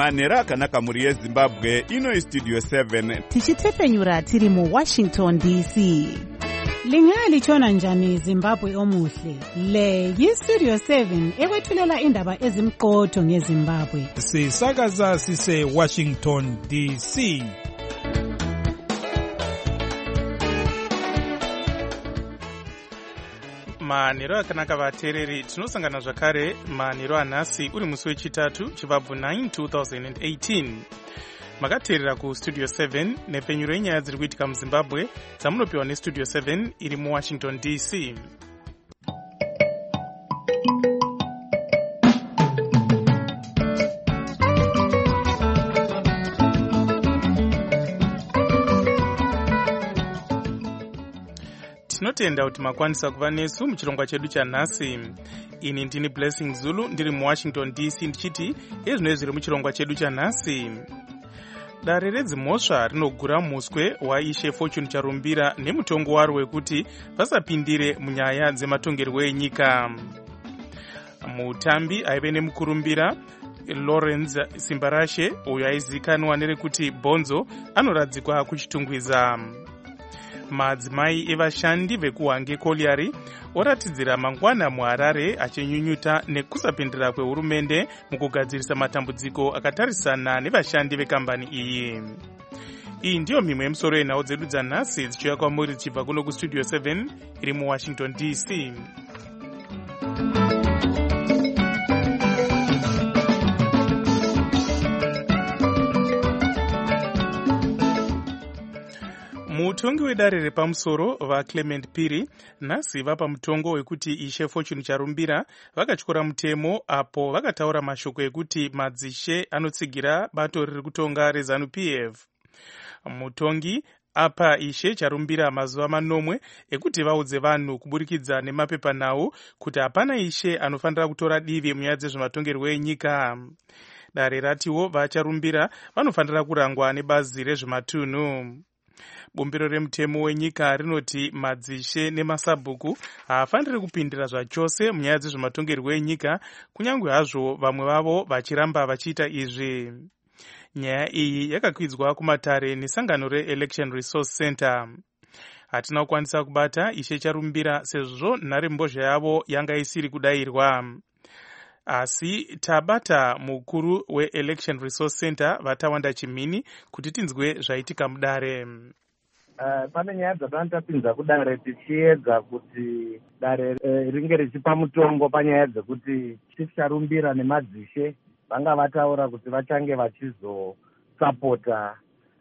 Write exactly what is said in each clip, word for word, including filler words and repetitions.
manhero akanaka mhuri yezimbabwe. Ino istudio seven tichitefenyura tiri muwashington D C. Lingalitshona njani Zimbabwe omuhle? Le yistudio seven ekwethulela indaba ezimqotho ngeZimbabwe. Sisakaza sise Washington D C. manhero akanaka vateereri, tinosangana zvakare manhero anhasi uri musi wechitatu chibhabvu nine two thousand eighteen. Makateerera kustudio seven nepfenyuro yenyaya dziri kuitika muZimbabwe dzamunopiwa nestudio seven iri muwashington D C. Tinotenda kuti makwanisa kuva nesu muchirongwa chedu chanhasi. Ini ndini Blessing Zulu ndiri muwashington D C ndichiti ezvinoi zviri muchirongwa chedu chanhasi. Dare redzimhosva rinogura muswe waishe Fortune Charumbira nemutongo waro wekuti vasapindire munyaya dzematongerwo enyika. Mutambi aive nemukurumbira Lawrence Simbarashe uyo aizikanwa nerekuti Bonzo anoradzikwa kuchitungwiza. Madzimai evashandi vekuHwange Colliery oratidzira mangwana muHarare achinyunyuta nekusapindira kwehurumende mukugadzirisa matambudziko akatarisana nevashandi vekambani iyi. Iyi ndiyo mimwe yemusoro yenhau dzedu dzanhasi dzichiuya kwamuri dzichibva kuno kustudio seven iri muwashington D C. Mutongi wedare repamusoro vaClement Phiri nhasi vapa mutongo wekuti ishe Fortune Charumbira vakatyora mutemo apo vakataura mashoko ekuti madzishe anotsigira bato riri kutonga reZANU P F. Mutongi apa ishe Charumbira mazuva manomwe ekuti vaudze vanhu kuburikidza nemapepanhau kuti hapana ishe anofanira kutora divi munyaya dzezvematongerwo enyika. Dare ratiwo vaCharumbira vanofanira kurangwa nebazi rezvematunhu. Bumbiro remutemo wenyika rinoti madzishe nemasabhuku haafaniri kupindira zvachose munyaya dzezvematongerwo enyika, kunyange hazvo vamwe vavo vachiramba vachiita izvi. Nyaya iyi yakakwidzwa kumatare nesangano reElection Resource Center. Hatina kukwanisa kubata ishe Charumbira sezvo nharembozha yavo yanga isiri kudayirwa. Asi tabata mukuru weElection Resource Center Vatawanda Chimini kuti tinzwe zvaitika mudare. Uh, pane nyaya dzatandapinza kudare tichiedza kuti dare uh, ringe richipa mutongo panyaya dzekuti Chief Charumbira nemadzishe vanga vataura kuti vachange vachizosapota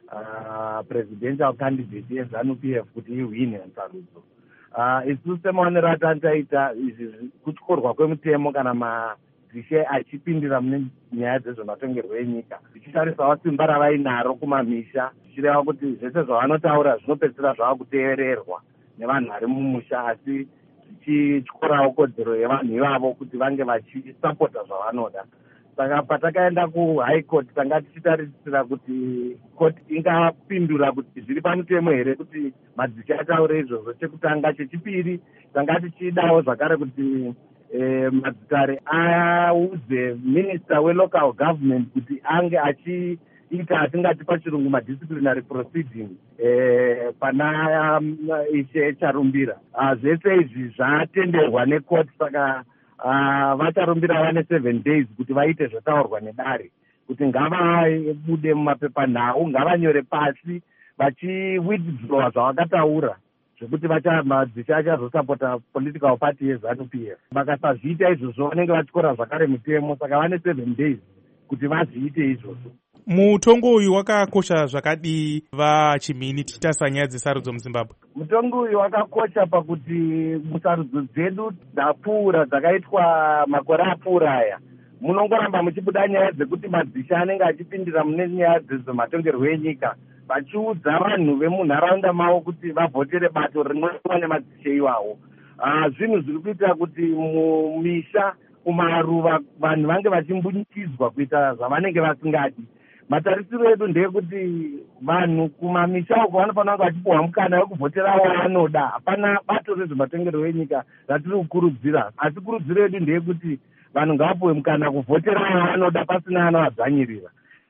uh, presidential candidate yeZANU P F kuti ihwine musarudzo. Uh, isusu semaonero atantaita izvi kutyorwa kwemutemo kana madzishe achipindira mune nyaya dzezvematongerwo enyika zvichitarisawo simba ravainaro kumamisha, zvichireva kuti zvese zvavanotaura zvinopedzisira zvava kuteererwa nevanhu vari mumusha, asi zvichityorawo kodzero yevanhu ivavo kuti vange vachisapota zvavanoda. Saka patakaenda kuHigh Court tanga tichitarisira kuti court ingapindura kuti zviri pamutemo here kuti madzishe ataure izvozvo, chekutanga. Chechipiri tanga tichidawo zvakare kuti eh, madzitare audze minister welocal government kuti ange achiita atingati pachirungu madisciplinary proceeding eh, pana um, ishe Charumbira. Uh, zvese izvi zvatenderwa necourt, saka Uh, vaCharumbira vane seven days kuti vaite zvataurwa nedare, kuti ngavabude mumapepanhau, ngavanyore pasi vachiwithdrawa zvavakataura zvekuti madzishe achazosapota political party yeZANU P F. Vakasazviita izvozvo vanenge vatyora zvakare mutemo, saka vane seven days kuti vazviite izvozvo. Mutongo uyu wakakosha zvakadii vaChimini tichitarisa nyaya dzesarudzo muZimbabwe? Mutongo uyu wakakosha pakuti musarudzo dzedu dzapfuura dzakaitwa makore apfuura aya munongoramba muchibuda nyaya dzekuti madzishe anenge achipindira mune nyaya dzezvematongerwo enyika, vachiudza vanhu vemunharaunda mavo kuti vavhotere bato rinova nemadzishe iwawo. Uh, zvinhu zviri kuita kuti mumisha kumaruva vanhu vange vachimbunyikidzwa kuita zvavanenge vasingadi. Matarisiro edu ndeyekuti vanhu kumamisha uko vanofanira kunge vachipuhwa mukana wekuvhotera wavanoda. Hapana bato rezvematongerwo enyika ratiri kukurudzira, asi kurudziro yedu ndeyekuti vanhu ngavapuhwe mukana kuvhotera wavanoda pasina anovadzvanyirira.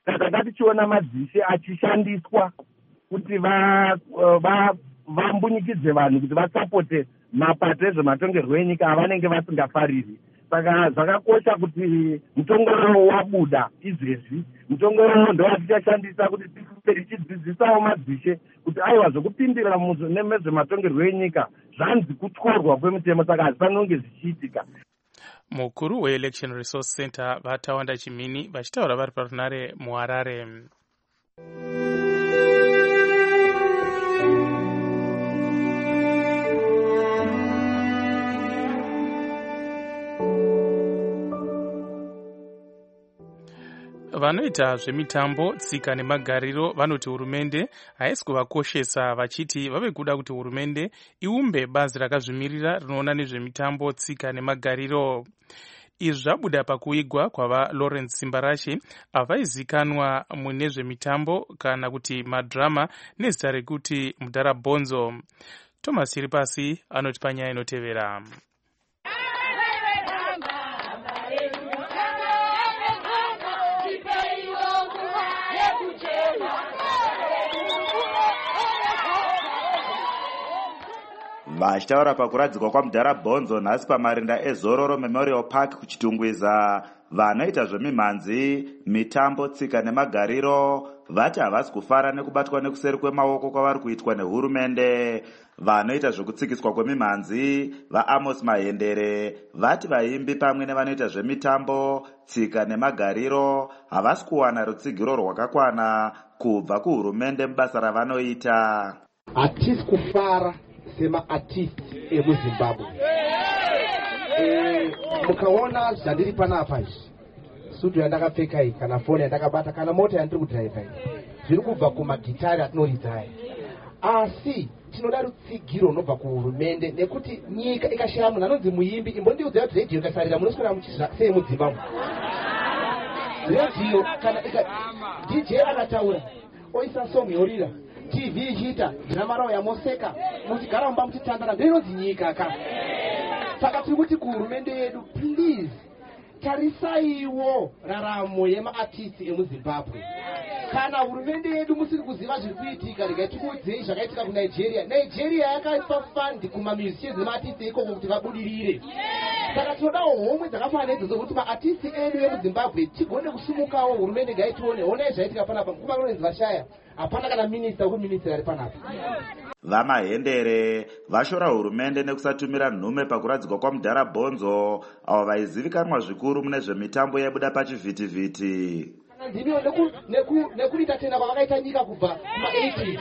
saka tichiona madzishe achishandiswa kuti vambunyikidze vanhu kuti vasapote mapato ezvematongerwo enyika avanenge vasingafariri. Saka zvakakosha kuti mutongo unowu wabuda izvezvi. Mutongo unowu ndowatichashandisa kuti tichidzidzisawo madzishe kuti aiwa zvokupindira nezvematongerwo enyika zvanzi kutyorwa kwemutemo, saka hazvifaniri kunge zvichiitika. Mukuru weElection Resource Center Vatawanda Chimini vachitaura vari parunare muHarare. Vanoita zvemitambo, tsika nemagariro vanoti hurumende haisi kuvakoshesa, vachiti vave kuda kuti hurumende iumbe bazi rakazvimirira rinoona nezvemitambo, tsika nemagariro. Izvi zvabuda pakuigwa kwava Lawrence Simbarashe avaizikanwa mune zvemitambo kana kuti madrama nezita rekuti Mudharabhonzo. Thomas Chiripasi anoti panyaya inotevera. Vachitaura pakuradzikwa kwaMudharabhonzo nhasi pamarinda eZororo Memorial Park kuchitungwiza, vanoita zvemimhanzi, mitambo, tsika nemagariro vati havasi kufara nekubatwa nekuseri kwemaoko kwavari kuitwa nehurumende. Vanoita zvokutsikiswa kwemimhanzi, vaAmos Mahendere, vati vaimbi pamwe nevanoita zvemitambo, tsika nemagariro havasi kuwana rutsigiro rwakakwana kubva kuhurumende mubasa ravanoita. Hatisi kufara sema-artist emuZimbabwe. E, mukaona zvandiri panapa izvi, sutu yandakapfeka iyi, kana foni yandakabata, kana mota yandiri kudhiraivha iyi, zviri kubva kumagitari atinoridza. Asi tinoda rutsigiro runobva kuhurumende nekuti nyika ikashaya munhu anonzi muimbi. Imbondiudza kuti redhiyo ikasarira munoswera muchizva sei muZimbabwe. Redhiyo kana D J akataura oisa song yorira, T V ichiita ndinamarawo yamoseka, muchigara mumba muchitandara, ndinonzi nyika ka. Saka tiri kuti kuhurumende yedu, please tarisaiwo raramo yema-artists emuZimbabwe. Kana hurumende yedu musiri kuziva zviri kuitika, regai tikuudzei zvakaitika kuNigeria. Nigeria yakaipa fund kumamusicians ema-artists ikoko kuti vabudirire. Saka tinodawo homwe dzakafanana idzodzo kuti ma-artists edu emuZimbabwe tigone kusumukawo, hurumende ngaitione. Honai zvaitika panapa, nguva Lawrence vashaya, hapana kana minista wekuministry ari panapa. VaMahendere vashora hurumende nekusatumira nhume pakuradzikwa kwaMudharabhonzo avo vaizivikanwa zvikuru mune zvemitambo yaibuda pachivhitivhiti. Ndiniwo nekuita tena kwavakaita nyika kubva kuma-eighties.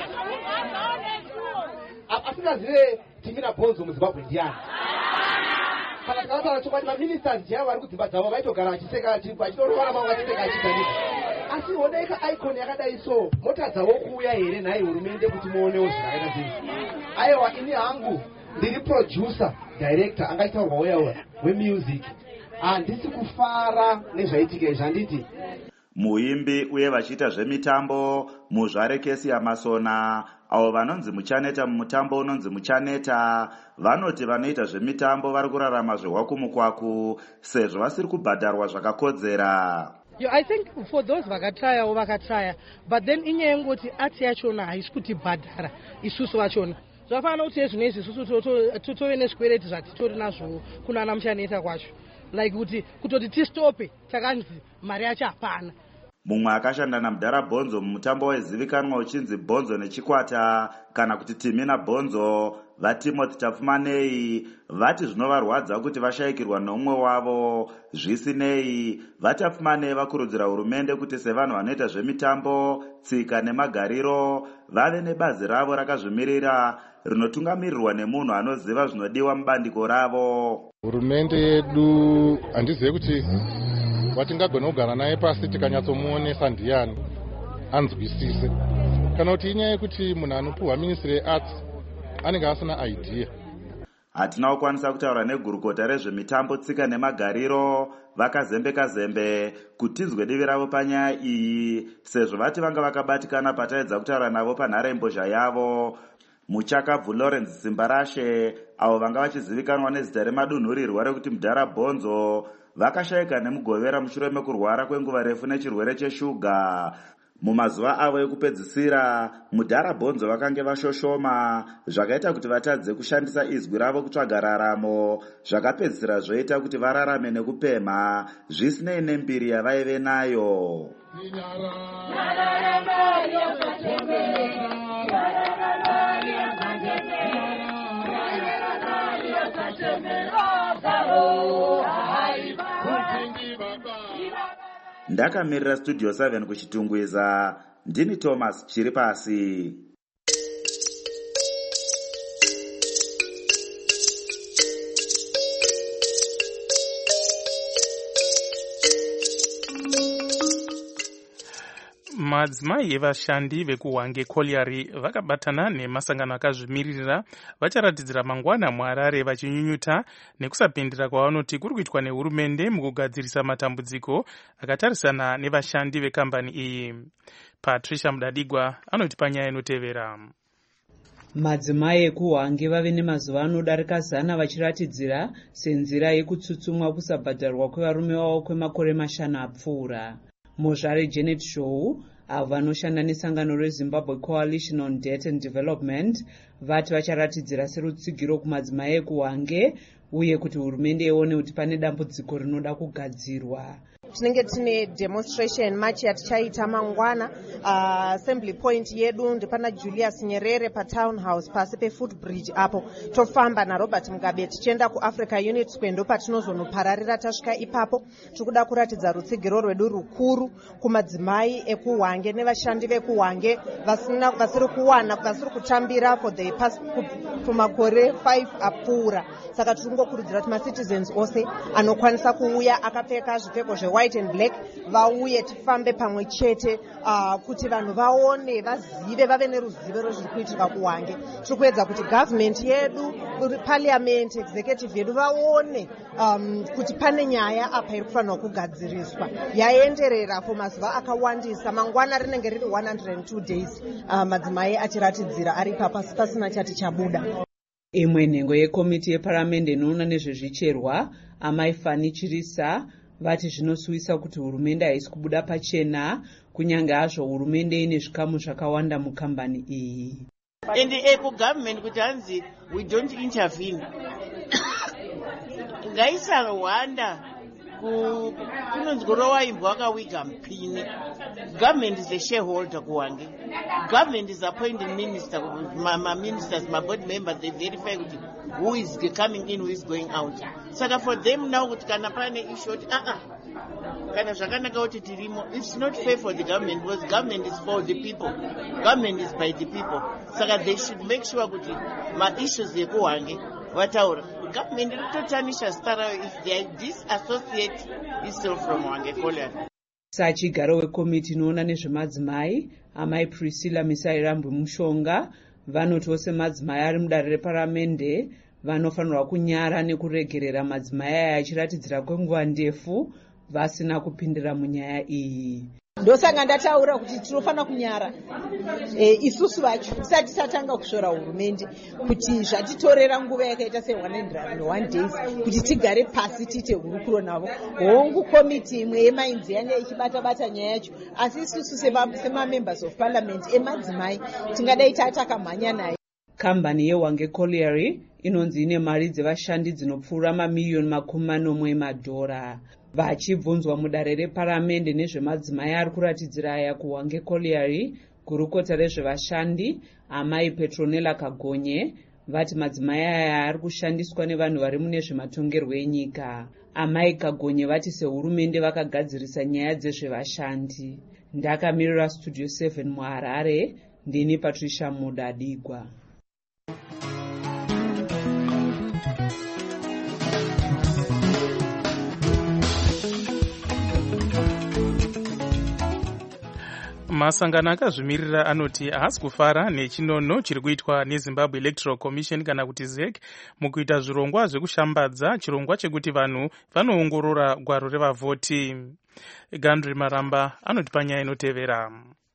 Asingazive Timina Bhonzo muZimbabwe ndiani. Kana tikataura chokwadi maministers jaya vari kudzimba dzavo vaitogara vachiseka vachitorora vamwe vachiseka vachidhanisa. Asi hodaika icon yakadai so, mota dzavo kuuya here nhai hurumende kuti muonewo zvakaita sei. Aiwa ini hangu ndiri producer director angaitaurwa uya wemusic. Handisi kufara nezvaitika izvi, handiti. Muimbi uye vachiita zvemitambo muzvare kesi yamasona avo vanonzi muchaneta mumutambo unonzi muchaneta vanoti vanoita zvemitambo vari kurarama zvehwakumukwaku sezvo vasiri kubhadharwa zvakakodzera. Yo, I think for those vakatraya or vakatraya, but then inyaya yengoti ati yachona haisi kutibhadhara isusu vachona. Zvafana kuti ezvinezvi isusu totove nezvikwereti zvatitori nazvo kuna ana muchaneta kwacho. Like kuti kutoti tistope takanzi mari yacho hapana. Mumwe akashanda naMudharabhonzo mumutambo waizivikanwa uchinzi Bhonzo nechikwata kana kuti Timina Bhonzo, vaTimothy Tafumanei vati zvinovarwadza kuti vashayikirwa nomumwe wavo. Zvisinei, vaTafumanei vakurudzira hurumende kuti sevanhu vanoita zvemitambo, tsika nemagariro vave nebazi ravo rakazvimirira rinotungamirirwa nemunhu anoziva zvinodiwa mubandiko ravo. Hurumende yedu handizive kuti watingagona kugara naye pasi tikanyatsomuonesa ndiani anzwisise, kana kuti inyaya yekuti munhu anopuhwa ministry yearts anenge asina idea. Hatina kukwanisa kutaura negurukota rezvemitambo, tsika nemagariro vakazembeka zembe kuti tizwe divi ravo panyaya iyi sezvo vati vanga vakabatikana pataedza kutaura navo panharembozha yavo. Muchakabvu Lawrence Simbarashe avo vanga vachizivikanwa nezita remadunhurirwa rekuti Mudharabhonzo vakashayika nemugovera mushure mekurwara kwenguva refu nechirwere cheshuga. Mumazuva avo ekupedzisira, muDharabhonzo vakange vashoshoma, zvakaita kuti vatadze kushandisa izwi ravo kutsvaga raramo, zvakapedzisira zvoita kuti vararame nekupemha zvisinei nembiri yavaive nayo. Ndakamirira Studio seven kuchitungwiza, ndini Thomas Chiripasi. Madzimai evashandi vekuHwange Colliery vakabatana nemasangano akazvimirira vacharatidzira mangwana muHarare vachinyunyuta nekusapindira kwavanoti kuri kuitwa nehurumende mukugadzirisa matambudziko akatarisana nevashandi vekambani iyi. Patricia Mudadigwa anoti panyaya inotevera. Madzimai ekuHwange vave nemazuva anodarika zana vachiratidzira senzira yekutsutsumwa kusabhadharwa kwevarume vavo kwemakore mashanu apfuura. Mozhare Janet Show avo vanoshanda nesangano reZimbabwe Coalition on Debt and Development vati vacharatidzira serutsigiro kumadzimai ekuHwange uye kuti hurumende ione kuti pane dambudziko rinoda kugadzirwa. Tinenge tine demonstration march yatichaita mangwana. uh, assembly point yedu ndipana Julius Nyerere pa town house pasi pe footbridge apo tofamba na Robert Mugabe tichienda ku Africa Unit Square ndo patinozonopararira tasvika ipapo. Tikuda kuratidza rutsigiro rwedu rukuru kumadzimai ekuHwange nevashandi vekuHwange vasina vasiri kuwana vasiri kutambira for the past kumakore five apfuura. Saka tiringokurudzira kuti macitizens ose anokwanisa kuuya akapfeka zvipfeko zve-white and black vauye tifambe pamwe chete uh, kuti vanhu vaone vazive vave neruzivo rwezviri kuitika kuHwange. Tiri kuedza kuti government yedu, parliament, executive yedu vaone um, kuti pane nyaya apa iri kufanirwa kugadziriswa yaenderera for mazuva akawandisa. Mangwana rinenge riri one hundred two days uh, madzimai achiratidzira ari papasi pasina chati chabuda. Imwe nhengo yekomiti yeparamende inoona nezvezvicherwa Amai Fani Chirisa vati zvinosuwisa kuti hurumende haisi kubuda pachena kunyange hazvo hurumende ine zvikamu zvakawanda mukambani iyi. And eco government kuti hanzi we don't intervene. Ngaisawanda kunonzi kurowaimbwa akawiga mpini. Government is a shareholder kuHwange. Government is appointing minister, my ministers, my board members, they verify who is coming in, who is going out. So for them now, kana pane issue, ah ah, kana zvakanaka kuti tirimo. It's not fair for the government because government is for the people. Government is by the people. So they should make sure kuti my issues ekuHwange vataura. Government ritotanisha stara if they disassociate itself from Hwange Colliery. Sachigaro wekomiti inoona nezvemadzimai Amai Priscilla Misairambwe Mushonga vanoti vose madzimai ari mudare reparamende vanofanirwa kunyara nekuregerera madzimai aya achiratidzira kwenguva ndefu vasina kupindira munyaya iyi. Ndosanga ndataura kuti tinofana kunyara e, isusu vacho tisati tatanga kushora hurumende kuti zvatitorera nguva yakaita se one hundred one days kuti tigare pasi tite hurukuro navo. Hongu komiti imwe yemainzi yange ichibata bata nyaya yacho, asi isusu sema members of parliament emadzimai tingadai tatakamhanya naye. Kambani yeHwange Colliery inonzi ine mari dzevashandi dzinopfuura mamiliyoni makumi manomwe emadhora. Vachibvunzwa mudare reparamende nezvemadzimai ari kuratidzira aya kuHwange Colliery, gurukota rezvevashandi Amai Petronella Kagonye vati madzimai aya ari kushandiswa nevanhu vari mune zvematongerwo enyika. Amai Kagonye vati sehurumende vakagadzirisa nyaya dzezvevashandi. Ndakamirira Studio seven muHarare, ndini Patricia Mudadigwa. Masangano akazvimirira anoti haasi kufara nechinono chiri kuitwa neZimbabwe Electoral Commission kana kuti Z E C mukuita zvirongwa zvekushambadza chirongwa chekuti vanhu vanoongorora gwaro revavhoti. Gandri Maramba anoti panyaya inotevera.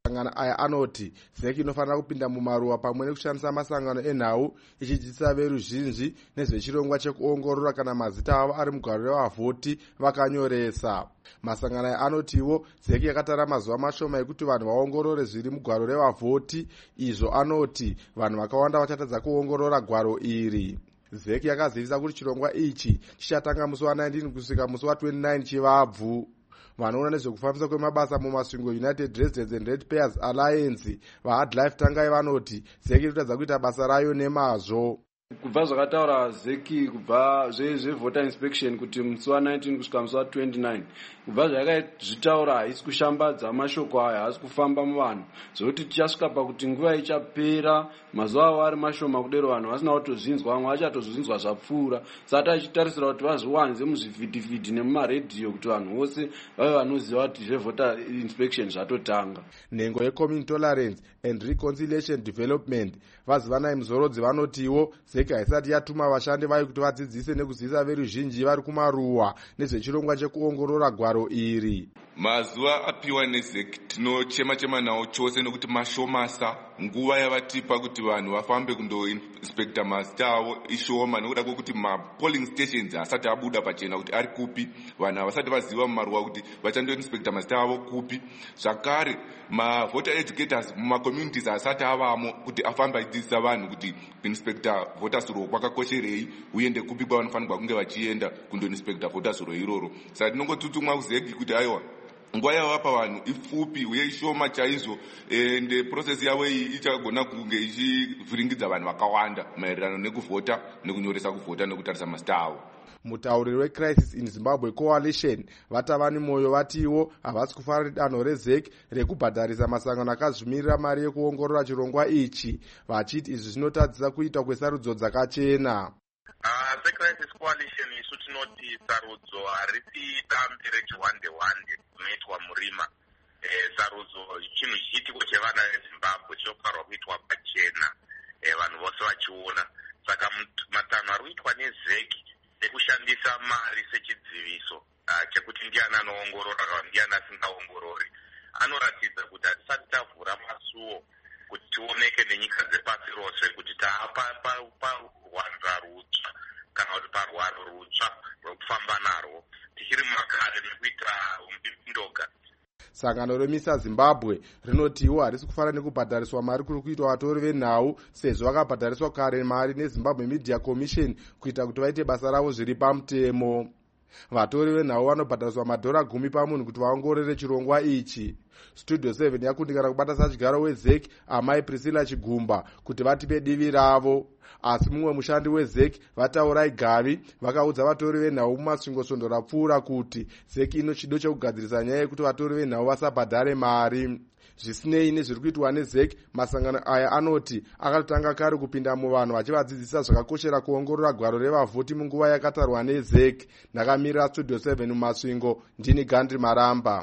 masangano aya anoti zeki inofanira kupinda mumaruwa pamwe nekushandisa masangano enhau ichidzidzisa veruzhinji nezvechirongwa chekuongorora kana mazita avo ari mugwaro revavhoti vakanyoresa. Masangano aya anotiwo zeki yakatara mazuva mashoma ekuti vanhu vaongorore zviri mugwaro revavhoti, izvo anoti vanhu vakawanda vachatadza kuongorora gwaro iri. Zeki yakazivisa kuti chirongwa ichi chichatanga musi wa19 kusvika musi wa29 chivabvu. Vanoona nezvekufambisa kwemabasa mumasvingo United Residents and Ratepayers Alliance vaHardlife Tangai vanoti zeki irikutadza kuita basa rayo nemazvo. Kubva zvakataura zeki kubva zvevoter inspection kuti musi wa19 kusvika musi wa29 kubva zvakazvitaura haisi kushambadza mashoko aya, haasi kufamba muvanhu zvokuti tichasvika pakuti nguva ichapera mazuva avo ari mashoma kudero vanhu vasina kutozvinzwa, vamwe vachatozvinzwa zvapfuura. Saka tichitarisira kuti vazviwanze muzvivhidhivhidhi nemumaredhiyo kuti vanhu vose vave vanoziva kuti zvevoter inspection zvatotanga. Nhengo yeCommunity Tolerance and Reconciliation Development vazivanai muzorodzi vanotiwo zeki haisati yatuma vashandi vayo kuti vadzidzise nekuzivisa veruzhinji vari kumaruwa nezvechirongwa chekuongorora gwaro iri. Mazuva apiwa nezeki tinochema-chema nawo chose nekuti mashomasa. Nguva yavatipa kuti vanhu vafambe kundoinspekta mazita avo ishoma nekuda kwekuti mapolling stations asati abuda pachena kuti ari kupi, vanhu havasati vaziva mumaruwa kuti vachandoinspekta mazita avo kupi. Zvakare mavoter educators mumacommunities asati avamo kuti afambe achidzidzisa vanhu kuti kuinspekta voters roll kwakakosherei uye ndekupi kwavanofanirwa kunge vachienda kundoinspekta voters roll iroro. Saka tinongotutumwa kuzeki kuti aiwa nguva yavapa vanhu ipfupi uye ishoma chaizvo, ende process yavo iyi ichagona kunge ichivhiringidza vanhu vakawanda maererano nekuvhota nekunyoresa kuvhota nekutarisa mazita avo. Mutauriri weCrisis in Zimbabwe Coalition vatavani moyo vatiwo havasi kufara danho rezeki rekubhadharisa masangano akazvimirira mari yekuongorora chirongwa ichi, vachiti izvi zvinotadzisa kuitwa kwesarudzo dzakachena. seCrisis Coalition isu tinoti sarudzo harisi dambi rechiwande wande kunoitwa murima. Sarudzo chinhu chiitiko chevana veZimbabwe chinofanirwa kuitwa pachena vanhu vose vachiona. Saka matanho ari kuitwa nezeki ekushandisa mari sechidziviso chekuti ndiani anoongorora kana ndiani asingaongorori anoratidza kuti hatisati tavhura masuo kuti tioneke nenyika dzepasi rose kuti taapa parwanda rutsva kana kuti parwaro rutsva rwekufamba narwo tichiri mumakare nekuita umbindoga. Sangano remisa Zimbabwe rinotiwo harisi kufanira nekubhadhariswa mari kuri kuitwa vatori venhau sezvo vakabhadhariswa kare mari neZimbabwe Media Commission kuita kuti vaite basa ravo zviri pamutemo. Vatori venhau vanobhadhariswa madhora gumi pamunhu kuti vaongorore chirongwa ichi. Studio seven yakundikana kubata sachigaro wezeki amai Priscilla Chigumba kuti vatipe divi ravo. Asi mumwe mushandi wezeki vataurai Gavi vakaudza vatori venhau mumasvingosondo rapfuura kuti zeki ino chido chekugadzirisa nyaya yekuti vatori venhau vasabhadhare mari. Zvisinei nezviri kuitwa nezeki, masangano aya anoti akatanga kare kupinda muvanhu vachivadzidzisa zvakakoshera kuongorora gwaro revavhoti munguva yakatarwa nezeki. Ndakamirira Studio seven mumasvingo, ndini Gandhi Maramba.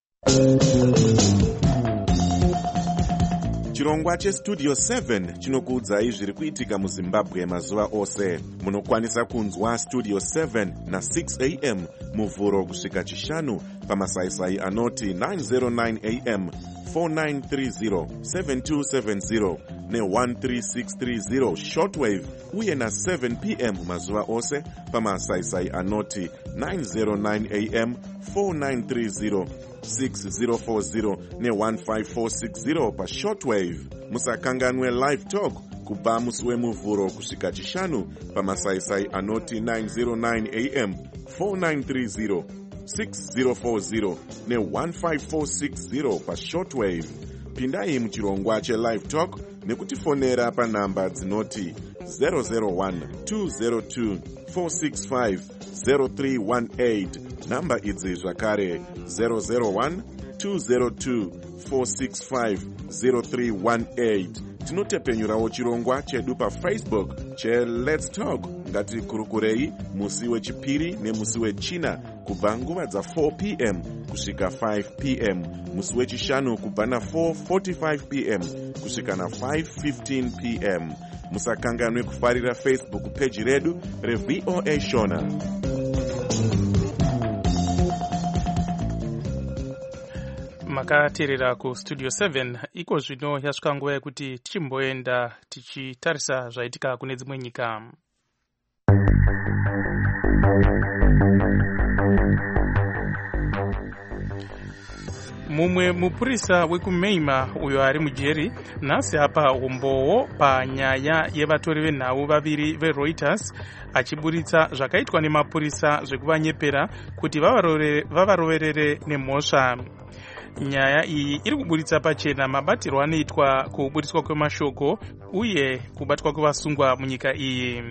Chirongwa cheStudio seven chinokuudzai zviri kuitika muZimbabwe mazuva ose. Munokwanisa kunzwa Studio seven na six a m muvhuro kusvika chishanu pamasaisai anoti nine oh nine a m, four nine three zero, seven two seven zero ne one three six three zero shortwave uye na seven p m mazuva ose pamasaisai anoti nine oh nine a m, four nine three zero, six zero four zero ne one five four six zero pa shortwave. Musakanganwe live talk kubva musi wemuvhuro kusvika chishanu pamasaisai anoti nine oh nine a m, four nine three zero, six zero four zero ne one five four six zero pa shortwave. Pindai muchirongwa chelive talk nekutifonera panhamba dzinoti zero zero one, two zero two, four six five, zero three one eight. Namba idzi zvakare zero zero one, two zero two, four six five, zero three one eight. Tinotepenyurawo chirongwa chedu paFacebook che Let's Talk. Ngatikurukurei musi wechipiri nemusi wechina kubva nguva dza four p m kusvika five p m, musi wechishanu kubva na four forty-five p m kusvika na five fifteen p m. Musakanganwe kufarira Facebook page redu reV O A Shona. makateerera ku studio seven. Iko zvino yasvika nguva yekuti tichimboenda tichitarisa zvaitika kune dzimwe nyika. Mumwe mupurisa wekuMeima uyo ari mujeri nhasi apa umbowo panyaya yevatori venhau vaviri veReuters achiburitsa zvakaitwa nemapurisa zvekuvanyepera kuti vavaroverere nemhosva. Nyaya iyi iri kuburitsa pachena mabatirwo anoitwa kuburiswa kwemashoko uye kubatwa kwevasungwa munyika iyi.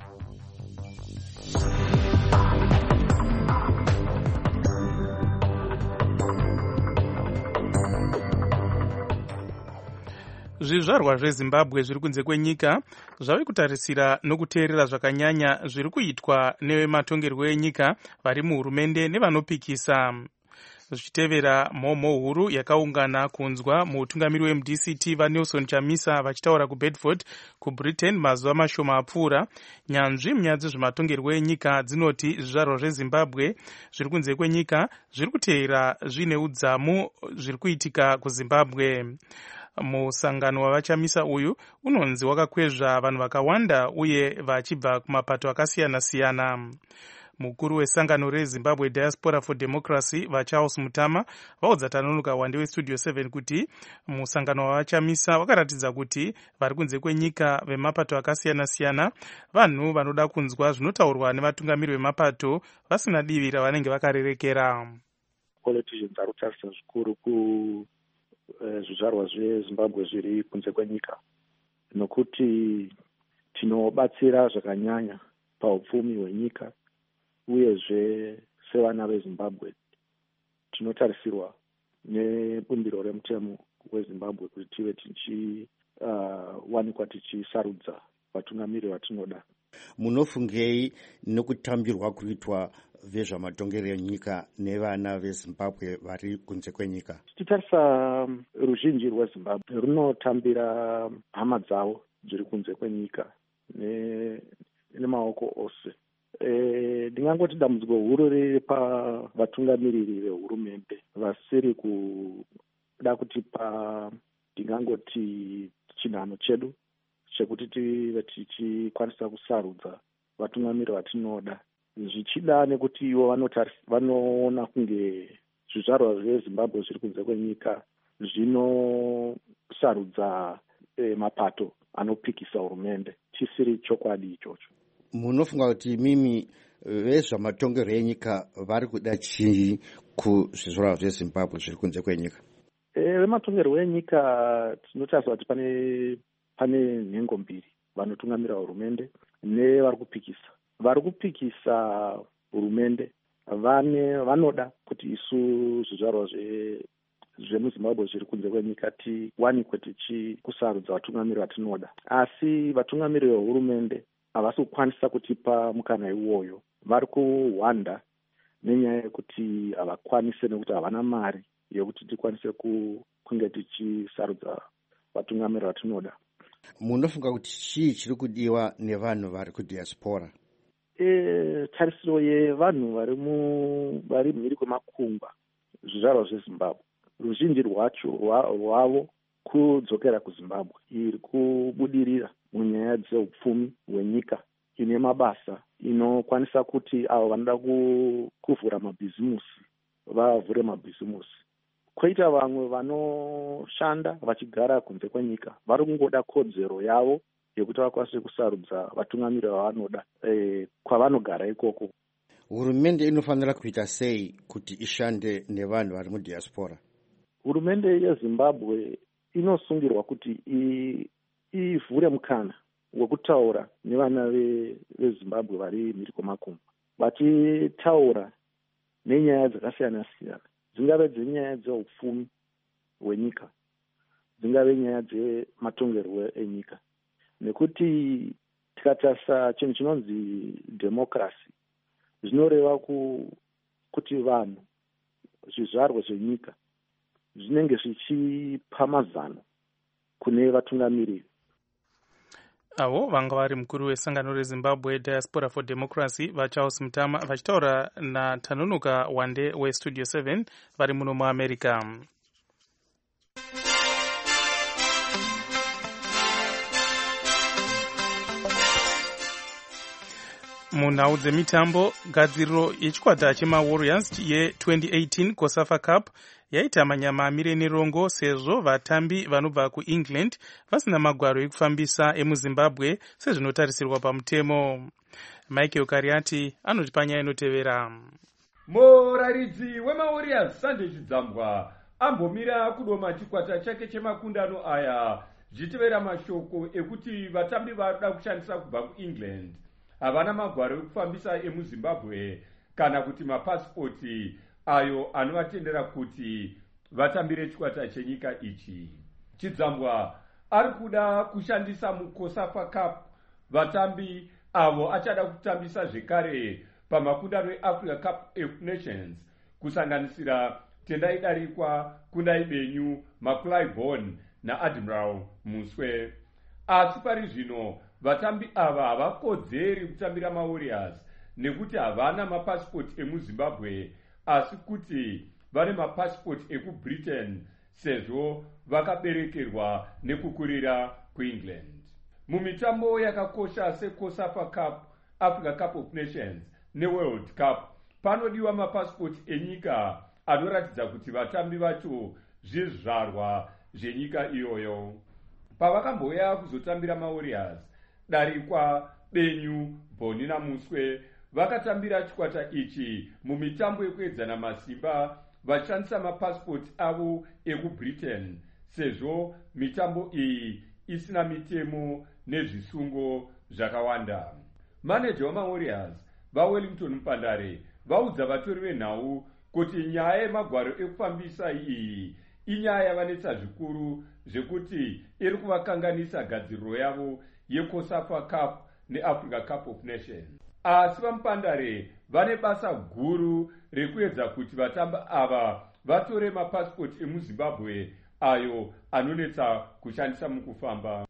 Zvizvarwa zveZimbabwe zviri kunze kwenyika zvave kutarisira nokuteerera zvakanyanya zviri kuitwa nevematongerwo enyika vari muhurumende nevanopikisa. Zvichitevera mhomho huru yakaungana kunzwa muutungamiri weM D C T vaNelson Chamisa vachitaura kuBedford kuBritain mazuva mashoma apfuura, nyanzvi munyaya dzezvematongerwo enyika dzinoti zvizvarwa zveZimbabwe zviri kunze kwenyika zviri kuteera zvine udzamu zviri kuitika kuZimbabwe. Musangano wavachamisa uyu unonzi wakakwezva vanhu vakawanda uye vachibva kumapato akasiyana-siyana. Mukuru wesangano reZimbabwe Diaspora for Democracy vaCharles Mutama vaudza Tanonoka Wande weStudio seven kuti musangano wavachamisa wakaratidza kuti vari kunze kwenyika vemapato akasiyana-siyana vanhu vanoda kunzwa zvinotaurwa nevatungamiri vemapato vasina divi ravanenge vakarerekera. Politicians ari kutarisa zvikuru ku zvizvarwa zveZimbabwe zviri kunze kwenyika nokuti tinobatsira zvakanyanya paupfumi hwenyika uyezve sevana veZimbabwe tinotarisirwa nebumbiro remutemo weZimbabwe kuti tive tichiwanikwa uh, tichisarudza vatungamiri vatinoda. Munofungei nokutambirwa kuitwa vezvamatongerwo enyika nevana veZimbabwe vari kunze kwenyika? Tichitarisa ruzhinji rweZimbabwe runotambira hama dzavo dziri kunze kwenyika nemaoko ose. Ndingangoti dambudziko huru riri pavatungamiriri vehurumende vasiri kuda kutipa ndingangoti chinhano chedu chekuti tive tichikwanisa kusarudza vatungamiri vatinoda, zvichida nekuti ivo vanoona kunge zvizvarwa zveZimbabwe zviri kunze kwenyika zvinosarudza eh, mapato anopikisa hurumende. Chisiri chokwadi ichocho. Munofunga kuti mimi vezvamatongerwo enyika vari kuda chii kuzvizvarwa zveZimbabwe zviri kunze kwenyika? Vematongerwo enyika tinotarisa kuti pane pane nhengo mbiri, vanotungamira hurumende nevari kupikisa. Vari kupikisa hurumende vane vanoda kuti isu zvizvarwa zve zvemuZimbabwe zviri kunze kwenyika tiwanikwe tichikusarudza vatungamiri vatinoda, asi vatungamiri vehurumende havasi kukwanisa kutipa mukana iwoyo. Vari kuhwanda nenyaya yekuti havakwanise nekuti havana mari yekuti tikwanise kunge tichisarudza vatungamiri vatinoda. Munofunga kuti chii chiri kudiwa nevanhu vari kudiaspora? E, tarisiro yevanhu vari mu vari mhiri kwemakungwa zvizvarwa zveZimbabwe, ruzhinji rwacho rwavo kudzokera kuZimbabwe iri kubudirira munyaya dzeupfumi hwenyika ine mabasa inokwanisa kuti avo vanoda kuvhura mabhizimusi vavhure mabhizimusi. Kwoita vamwe vanoshanda vachigara kunze kwenyika vari kungoda kodzero yavo yekuti vakwanise kusarudza vatungamiri vavanoda e, kwavanogara ikoko. Hurumende inofanira kuita sei kuti ishande nevanhu vari mudiaspora? Hurumende yeZimbabwe inosungirwa kuti ivhure mukana wekutaura nevana veZimbabwe vari mhiri kwemakungwa, vachitaura nenyaya dzakasiyana-siyana, dzingave dzenyaya dzeupfumi hwenyika, dzingave nyaya dzematongerwo enyika. Nekuti tikatarisa chinhu chinonzi democracy zvinoreva kuti vanhu zvizvarwa zvenyika zvinenge zvichipa mazano kune vatungamiriri. Avo vanga vari mukuru wesangano reZimbabwe Diaspora for Democracy vaCharles Mutama vachitaura naTanonoka Wande weStudio seven vari muno muAmerica. munhau dzemitambo, gadziriro yechikwata chemawarriors ye-twenty-eighteen COSAFA Cup yaita manyamamire nerongo sezvo vatambi vanobva kuengland vasina magwaro ekufambisa emuzimbabwe sezvinotarisirwa pamutemo. Michael Kariati anotipa nyaya inotevera. Muraridzi wemawarriors Sunday Chidzambwa ambomira kudoma chikwata chake chemakundano aya zvichitevera mashoko ekuti vatambi varikuda kushandisa kubva kuengland havana magwaro ekufambisa emuzimbabwe kana kuti mapasipoti ayo anovatendera kuti vatambire chikwata chenyika ichi. Chidzambwa ari kuda kushandisa muCOSAFA Cup vatambi avo achada kutambisa zvekare pamakundano eAfrica Cup of Nations kusanganisira Tendai Darikwa, Kundai Benyu, Makulai Bon naAdmiral Muswe. Asi pari zvino vatambi ava havakodzeri kutambira mawarriors nekuti havana mapasipoti emuzimbabwe asi kuti vane mapasipoti ekubritain sezvo vakaberekerwa nekukurira kuengland. Mumitambo yakakosha seCOSAFA Cup, Africa Cup of Nations neWorld Cup panodiwa mapasipoti enyika anoratidza kuti vatambi vacho zvizvarwa zvenyika iyoyo. Pavakamboya kuzotambira mawarriors, Darikwa, Benyu, Boni naMuswe vakatambira chikwata ichi mumitambo yekuedzana masimba vachishandisa mapasipoti avo ekubritain sezvo mitambo iyi isina mitemo nezvisungo zvakawanda. Manager wamawarriors vaWellington Mpandare vaudza vatori venhau kuti nyaya yemagwaro ekufambisa iyi inyaya yavanetsa zvikuru zvekuti iri kuvakanganisa gadziriro yavo yeCOSAFA Cup neAfrica Cup of Nations. Asi vaMpandare vane basa guru rekuedza kuti vatamba ava vatore mapasipoti emuzimbabwe ayo anonetsa kushandisa mukufamba.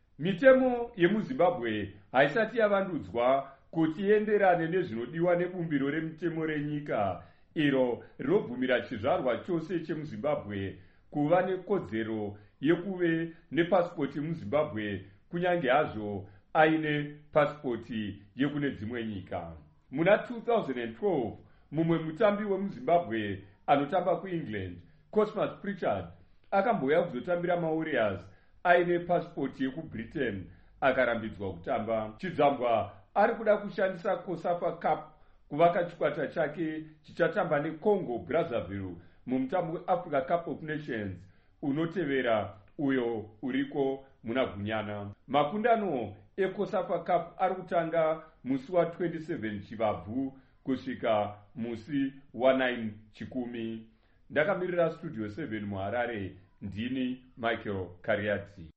Mitemo yemuzimbabwe haisati yavandudzwa kuti ienderane nezvinodiwa nebumbiro remitemo renyika iro rinobvumira chizvarwa chose chemuzimbabwe kuva nekodzero yekuve nepasipoti muzimbabwe kunyange hazvo aine pasipoti yekune dzimwe nyika. Muna two thousand twelve mumwe mutambi wemuzimbabwe anotamba kuengland Cosmas Pritchard akamboya kuzotambira mawarriors aine pasipoti yekubritain akarambidzwa kutamba. Chidzambwa ari kuda kushandisa COSAFA Cup kuvaka chikwata chake chichatamba neCongo Brazzaville mumutambo weAfrica Cup of Nations unotevera uyo uriko muna Gunyana. Makundano eCOSAFA Cup ari kutanga musi wa twenty-seven Chivabvu kusvika musi wa nine Chikumi. Ndakamirira Studio seven muHarare, ndini Michael Kariati.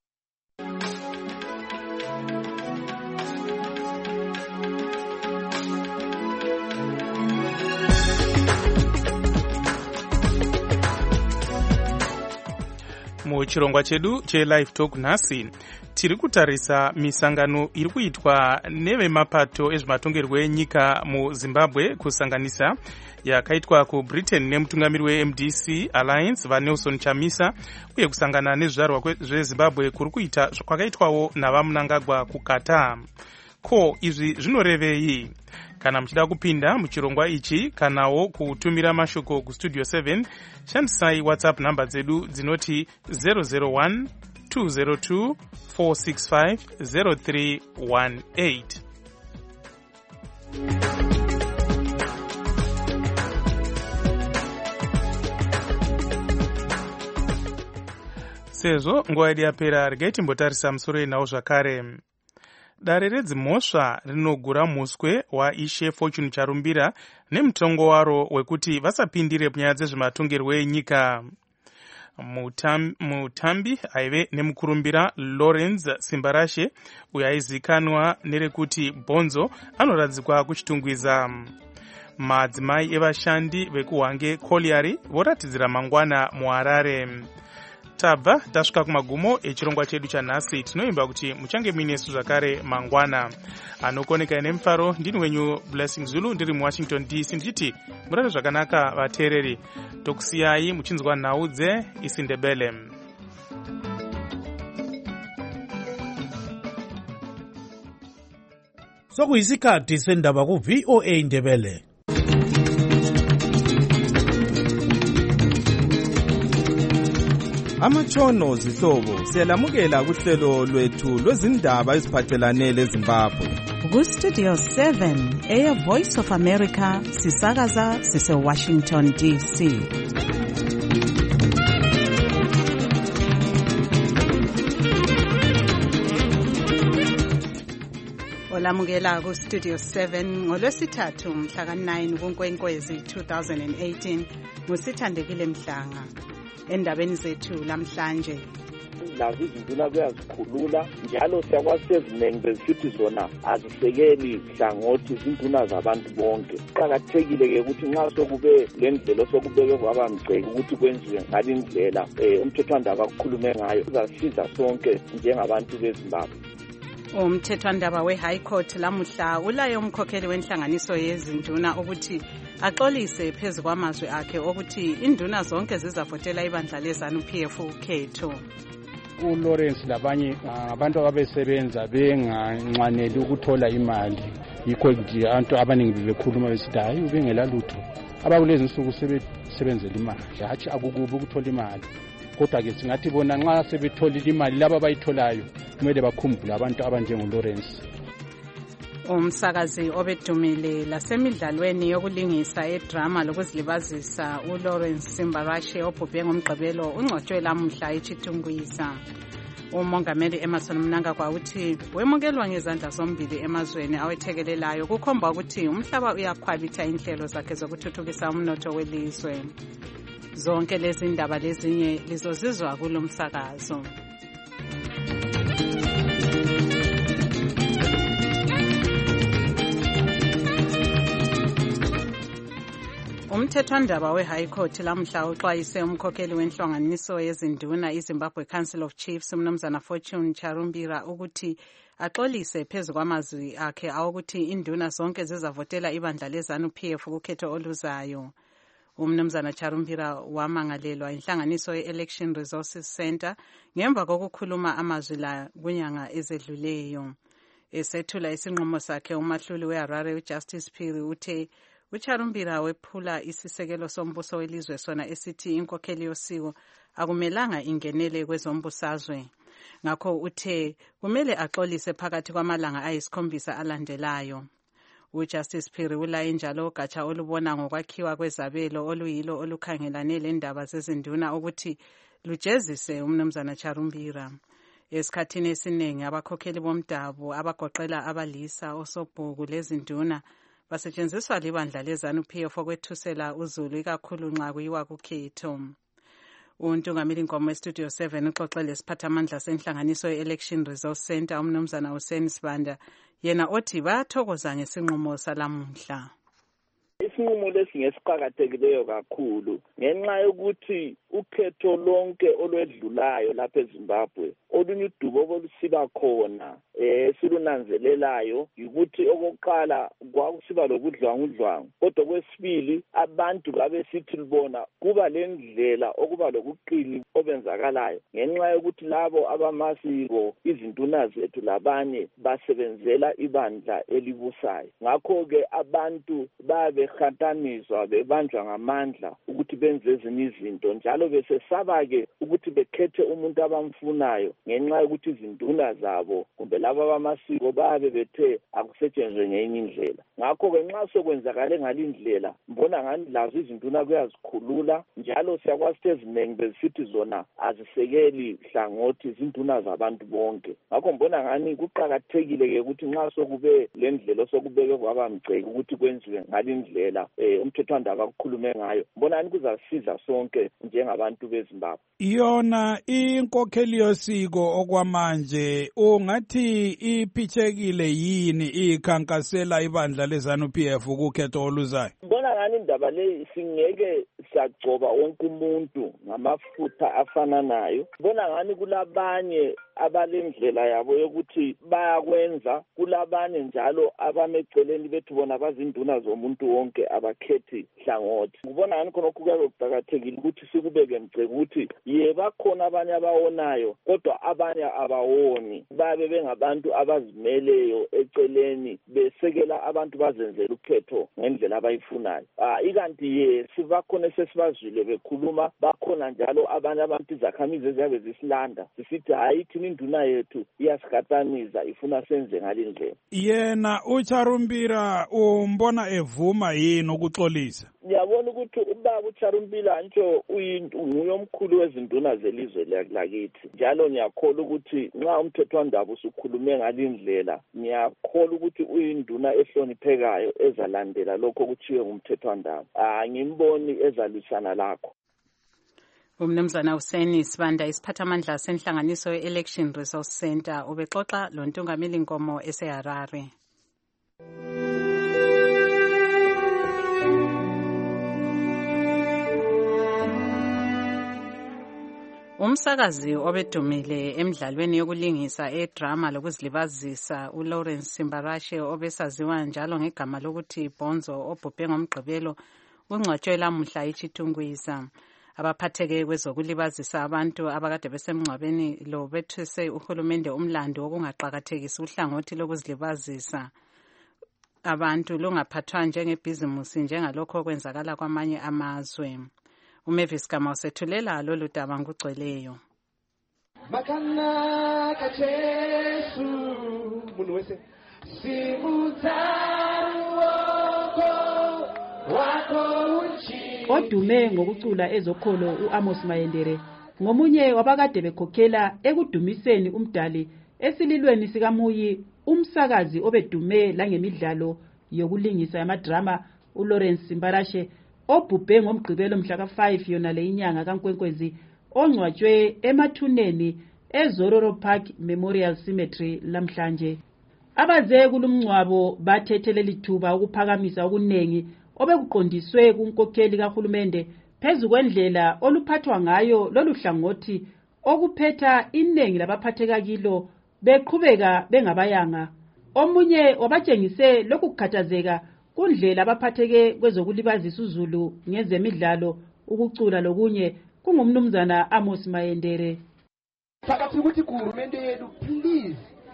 Muchirongwa chedu cheLive Talk nhasi tiri kutarisa misangano iri kuitwa nevemapato ezvematongerwo enyika muZimbabwe kusanganisa yakaitwa kuBritain nemutungamiri weM D C Alliance vaNelson Chamisa uye kusangana nezvizvarwa zveZimbabwe kuri kuita kwakaitwawo navaMnangagwa kuKatar. Ko izvi zvinorevei? Kana muchida kupinda muchirongwa ichi kanawo kutumira mashoko kustudio seven shandisai WhatsApp namba dzedu dzinoti zero zero one two zero two four six five zero three one eight. Sezvo nguva yedu yapera, regai timbotarisa musoro yenhau zvakare. Dare redzimhosva rinogura muswe waIshe Fortune Charumbira nemutongo waro wekuti vasapindire munyaya dzezvematongerwo enyika. Mutambi, mutambi aive nemukurumbira Lawrence Simbarashe uyo aizikanwa nerekuti Bonzo anoradzikwa kuchitungwiza. Madzimai evashandi vekuHwange Colliery voratidzira mangwana muHarare. Tabva tasvika kumagumo echirongwa chedu chanhasi. Tinoimba kuti muchange muinesu zvakare mangwana. Anokoneka nemufaro ndini wenyu Blessing Zulu ndiri muWashington D C ndichiti murare zvakanaka vateereri. Tokusiyai muchinzwa nhau dzeIsindebele. sokuyisikhathi sendaba ku-V O A Ndebele. Amatshono zihlobo siyalamukela kuhlelo lwethu lwezindaba eziphathelane leZimbabwe. Ku-Studio seven eya Voice of America sisakaza sise-Washington D C. Olamukela ku-Studio seven ngolwesithathu mhla ka nine kuNkwenkwezi two thousand eighteen ngusithandekile Mhlanga. Endabeni zethu lamhlanje nazo izinduna kuyazikhulula njalo siyakwazi eziningi bezisithi zona azisekeli hlangothi izinduna zabantu bonke. Kuqakathekile-ke ukuthi nxa sokube le ndlela sokubeke kwaba mgceki ukuthi kwenziwe ngale ndlela um umthethwandaba kukhulume ngayo uzasisiza sonke njengabantu beZimbabwe. Umthethwandaba we-High Court lamuhla ulaye umkhokheli wenhlanganiso yezinduna ukuthi axolise phezu kwamazwi akhe ukuthi induna zonke zizavotela ibandla leZANU P F ukhetho. uLawrence labanye abantu ababesebenza benganxwaneli ukuthola imali, yikho nje abantu abaningi bebekhuluma besithi hayi ubengela lutho, abakulezi insuku sebesebenzela imali, hatshi akukubi ukuthola imali. Kodwa-ke singathi bona nxa sebetholile imali laba abayitholayo kumele bakhumbule abantu abanjengoLawrence. Umsakazi obedumile lasemidlalweni yokulingisa edrama lokuzilibazisa uLawrence Simbarashe obhubhe ngomgqibelo ungcwatshwe lamuhla eChitungwisa. Umongameli Emerson Mnangagwa uthi wemukelwa ngezandla zombili emazweni awethekelelayo kukhomba ukuthi umhlaba uyakhwabitha inhlelo zakhe zokuthuthukisa umnotho welizwe. Zonke lezi ndaba lezinye lizozizwa kulo msakazo. Umthethwandaba we-High Court lamhla uxwayise umkhokheli wenhlanganiso yezinduna iZimbabwe Council of Chiefs umnumzana Fortune Charumbira ukuthi axolise phezu kwamazwi akhe awukuthi induna zonke zizavotela ibandla leZANU P F ukhetho oluzayo. Umnumzana Charumbira wamangalelwa inhlanganiso ye-Election Resources Center ngemva kokukhuluma amazwi la kunyanga ezedluleyo. Esethula isinqumo sakhe umahluli weHarare uJustice Phiri uthe uCharumbira wephula isisekelo sombuso welizwe sona esithi inkokheli yosiko akumelanga ingenele kwezombusazwe. Ngakho uthe kumele axolise phakathi kwamalanga ayisikhombisa alandelayo. uJustice Phiri ulaye njalo ugatsha olubona ngokwakhiwa kwezabelo oluyilo olukhangelane lendaba zezinduna ukuthi lujezise umnumzana Charumbira. Esikhathini esiningi abakhokheli bomdabu abagoqela abalisa osobhuku lezinduna basetshenziswa libandla leZANU P F okwethusela uzulu ikakhulu nxa kuyiwa kukhetho. Untungameli Nkomo eStudio seven uxoxele isiphathamandla senhlanganiso ye-Election Resource Center umnumzana Hussein Sibanda yena othi bayathokoza ngesinqumo salamuhla. Isinqumo lesi ngesiqhakathekileyo kakhulu ngenxa yokuthi ukhetho lonke olwedlulayo lapha eZimbabwe olunye udubo olusiba khona eh silunanzelelayo ukuthi okokuqala kwakusiba lokudlwangudlwangu, kodwa kwesibili abantu babesithi libona kuba lendlela okuba lokuqili obenzakalayo ngenxa yokuthi labo abamasiko izinduna zethu labanye basebenzela ibandla elibusayo. Ngakho-ke abantu babe behatanizwa bebanjwa ngamandla ukuthi benze ezinye izinto njalo besesaba-ke ukuthi bekhethe umuntu abamfunayo ngenxa yokuthi izinduna zabo kumbe laba bamasiko babe bethe akusetshenzwe ngenye indlela. Ngakho-ke nxa sokwenzakale ngale ndlela mbona ngani lazo izinduna kuyazikhulula njalo siyakwazi ukuthi eziningi bezisithi zona azisekeli hlangothi izinduna zabantu bonke. Ngakho mbona ngani kuqakathekile-ke ukuthi nxa sokube le ndlela sokubeke kwaba mgceki ukuthi kwenziwe ngale ndlela eh umthethwandaba kukhulume ngayo mbonani kuzasiza sonke njengabantu beZimbabwe. Yona inkokheli yosiko okwamanje ungathi iphithekile yini ikhankasela ibandla leZANU P F ukhetho oluzayo? Mbona ngani indaba le singeke sagcoba wonke umuntu ngamafutha afananayo. Mbona ngani kulabanye abalendlela yabo yokuthi bayakwenza kulabanye njalo abameceleni bethu bona bazinduna zomuntu wonke abakhethi hlangothi. Ngibona ngani khona kuqakathekile ukuthi sikubeke mgceke ukuthi ye bakhona abanye abawonayo kodwa abanye abawoni, babe bengabantu abazimeleyo eceleni besekela abantu bazenzela ukhetho ngendlela abayifunayo. Ah ikanti ye sibakhona sesibazwile bekhuluma, bakhona njalo abanye abantu izakhamizi eziyabe zisilanda sisithi hayi thina induna yethu iyasigataniza ifuna senze ngalindlela. Yena uCharumbira umbona evuma yini ukuxolisa? Ngiyabona ukuthi ubaba uCharumbira ntsho uyintungu yomkhulu wezinduna zelizwe lakithi. Njalo ngiyakholwa ukuthi nxa umthethwandaba usukhulume ngalindlela, ngiyakholwa ukuthi uyinduna ehloniphekayo ezalandela lokho kuthiwe ngumthethwandaba. Ah ngimboni ezalwisana lakho. Umnumzana Hussein Sibanda isiphathamandla senhlanganiso ye-Election Resource Center ubexoxa lo Ntungameli Nkomo eseHarare. Umsakazi obedumile emidlalweni yokulingisa edrama lokuzilibazisa uLawrence Simbarashe obesaziwa njalo ngegama lokuthi Bonzo obhubhe ngomgqibelo ungcwatshwe lamuhla eChitungwiza. Abaphatheke kwezokulibazisa abantu abakade besemngcwabeni lo bethwese uhulumende umlando wokungaqhakathekisi uhlangothi lokuzilibazisa abantu lungaphathwa njengebhizimusi njengalokho okwenzakala kwamanye amazwe. uMavis Kama usethulela lolu daba ngugcweleyo. Makana kachesu munhu wese simutaro wako uchi. Odume ngokucula ezokholo uAmos Mayendere ngomunye wabakade bekhokhela ekudumiseni umdali esililweni sikaMuyi, umsakazi obedume langemidlalo yokulingisa yamadrama uLawrence Simbarashe obhubhe ngomgqibelo mhla ka five yona le inyanga kaNkwenkwezi ongcwatshwe emathuneni eZororo Park Memorial Cemetery lamhlanje. Abaze kulumngcwabo bathetheleli thuba ukuphakamisa okunengi obekuqondiswe kunkokheli kahulumende phezu kwendlela oluphathwa ngayo lolu hlangothi okuphetha inengi labaphatheka kilo beqhubeka bengabayanga. Omunye wabatshengise lokukhathazeka kundlela abaphatheke kwezokulibazisa uZulu ngezemidlalo, ukucula lokunye kungumnumzana Amos Mayendere. Sakathi ukuthi kuhulumende yethu please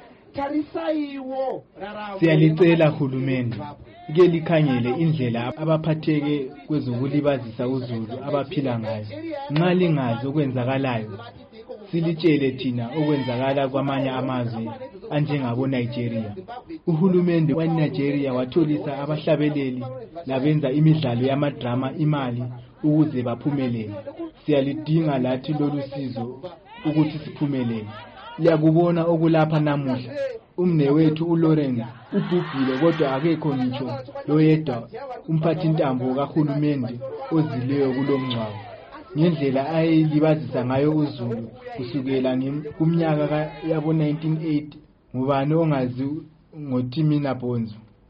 tharisayiwo rarawo. Siyalicela hulumende ke likhangele indlela abaphatheke kwezokulibazisa uZulu abaphila ngayo. Nxa lingazi okwenzakalayo silitshele thina okwenzakala kwamanye amazwe anjengabo Nigeria. Uhulumende wa Nigeria watholisa abahlabeleli labenza imidlalo yamadrama imali ukuze baphumelele. Siyalidinga lathi lolu sizo ukuthi siphumelele. Liyakubona okulapha namuhla umnewethu uLawrence ubhubhile kodwa akekho ngitsho loyedwa umphathi ntambo kahulumende ozileyo kulomngcwabo. Ngendlela ayelibazisa ngayo uZulu kusukela kumnyaka yabo nineteen eighty ngubani ongazi ngoTimina Bonzo.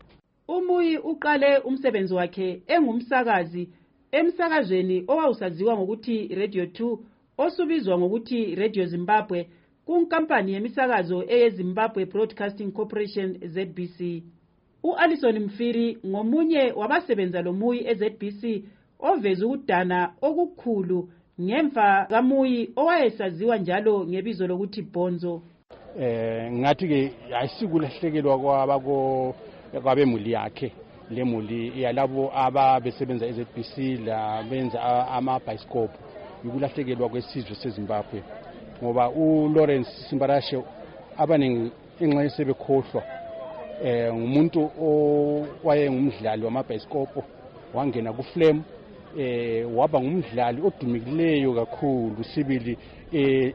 uMuyi uqale umsebenzi wakhe engumsakazi emsakazweni owawusaziwa ngokuthi Radio two osubizwa ngokuthi Radio Zimbabwe kunkampani yemisakazo eyeZimbabwe Broadcasting Corporation Z B C. uAlison Mfiri ngomunye wabasebenza loMuyi eZ B C oveza ukudana okukhulu ngemva kaMuyi owayesaziwa njalo ngebizo lokuthi Bonzo. Eh ngathi ke ayisikulahlekilwa kwabako kwabemuli yakhe, lemuli yalabo ababesebenza eZ B C la benza ama bioscope, ukulahlekelwa kwesizwe seZimbabwe ngoba uLawrence Simbarashe abaningi ingxenye sebekhohlwa eh ngumuntu owaye ngumdlali wama bioscope, wangena ku Flame eh waba ngumdlali odumikileyo kakhulu. Sibili eh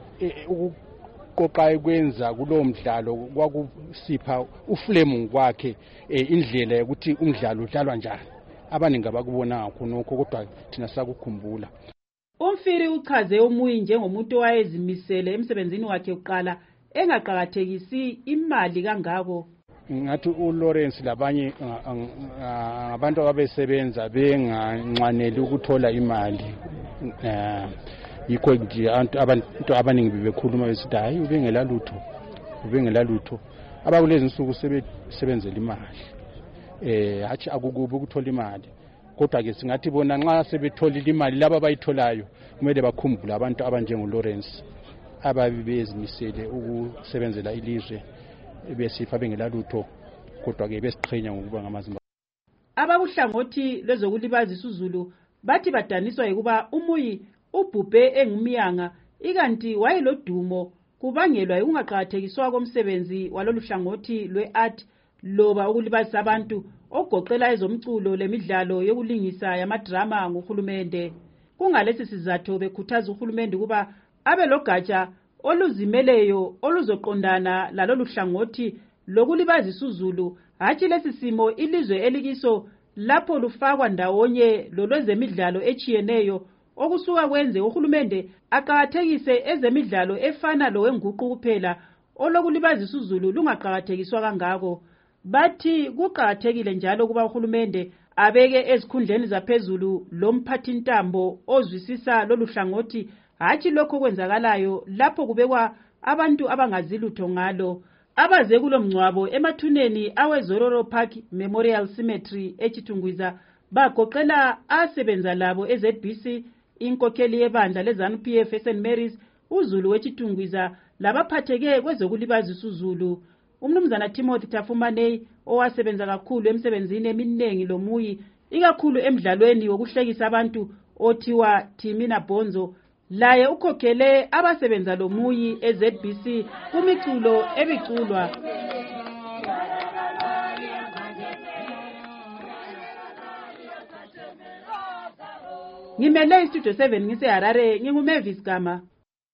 ukuqoqa ekwenza kulowo mdlalo kwakusipha uFlame kwakhe indlela ukuthi umdlalo udlalwa njani. Abaningi abakubona khonokho kodwa thina sakukhumbula. Umfiri uchaze uMuyi njengomuntu owayezimisele emsebenzini wakhe uqala engaqhakathekisi imali kangako. Ngathi uLawrence labanye abantu ababesebenza benganxwaneli ukuthola imali. yikho nje abantu abaningi bebekhuluma besithi hayi ubengela lutho ubengela lutho abakulezi insuku sebesebenzela imali eh hathi akukubi ukuthola imali kodwa ke singathi bona nxa sebetholile imali laba abayitholayo kumele bakhumbule abantu abanjengo Lawrence ababezimisele ukusebenzela ilizwe besifa bengela lutho kodwa ke besiqhenya ngokuba ngamaZimbabwe. Abakuhlangothi lwezokulibazisa uZulu bathi badaniswa ukuba uMuyi ubhubhe engumyanga ikanti wayelodumo kubangelwa ukungaqhathekiswa komsebenzi walolu hlangothi lwe-art loba ukulibazisa abantu ogoqela ezomculo lemidlalo yokulingisa yamadrama ngohulumende. Kungalesi sizathu bekhuthaza uhulumende kuba abe logatsha oluzimeleyo oluzoqondana lalolu hlangothi lokulibazisa uZulu hatshi lesi simo ilizwe elikiso lapho lufakwa ndawonye lolwezemidlalo echiyeneyo okusuka kwenze uhulumende aqhakathekise ezemidlalo efana lowenguqu kuphela olokulibazisa uZulu lungaqhakathekiswa kangako. Bathi kuqhakathekile njalo kuba uhulumende abeke ezikhundleni zaphezulu lomphathintambo ozwisisa lolu hlangothi hatshi lokho kwenzakalayo lapho kubekwa abantu abangazilutho ngalo. Abaze kulomngcwabo emathuneni aweZororo Park Memorial Cemetery eChitungwiza bagoqela asebenza labo eZ B C, inkokheli yebandla leZANU P F eSaint Mary's, uZulu weChitungwiza labaphatheke kwezokulibazisa uZulu. Umnumzana Timothy Tafumanei owasebenza kakhulu emsebenzini eminingi loMuyi ikakhulu emidlalweni wokuhlekisa abantu othiwa Timina Bonzo laye ukhokhele abasebenza loMuyi eZ B C kumiculo ebiculwa. Ngimele iStudio seven ngiseHarare nginguMavis Gama.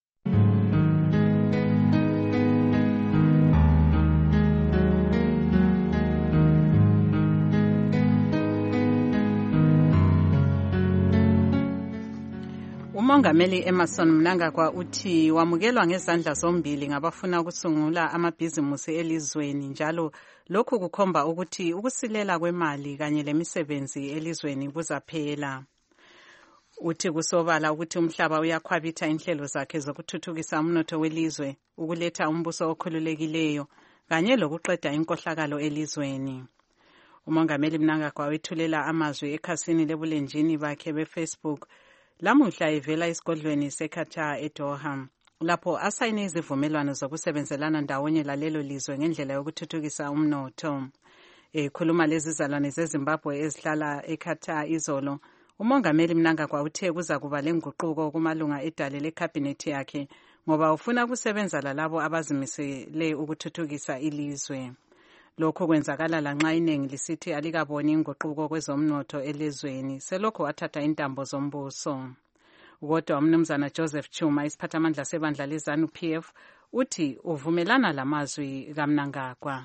Umongameli Emerson Mnangagwa uthi wamukelwa ngezandla zombili ngabafuna ukusungula amabhizimusi elizweni njalo lokhu kukhomba ukuthi ukusilela kwemali kanye lemisebenzi elizweni kuzaphela. Uthi kusobala ukuthi umhlaba uyakhwabitha inhlelo zakhe zokuthuthukisa umnotho welizwe, ukuletha umbuso okhululekileyo kanye lokuqeda inkohlakalo elizweni. Umongameli Mnangagwa wethulela amazwi ekhasini lebulenjini bakhe beFacebook lamuhla evela esigodlweni seKatar eDoha lapho asayine izivumelwano zokusebenzelana ndawonye lalelo lizwe ngendlela yokuthuthukisa umnotho. Ekhuluma lezi zalwane zeZimbabwe ezihlala eKatar izolo, umongameli Mnangagwa uthe kuza kuba lenguquko kumalunga edale lekhabhinethi yakhe ngoba ufuna ukusebenza lalabo abazimisele ukuthuthukisa ilizwe. Lokho kwenzakala lanxa iningi lisithi alikaboni inguquko kwezomnotho elizweni selokho wathatha intambo zombuso. Kodwa umnumzana Joseph Chuma isiphathamandla sebandla leZANU P F uthi uvumelana lamazwi kaMnangagwa.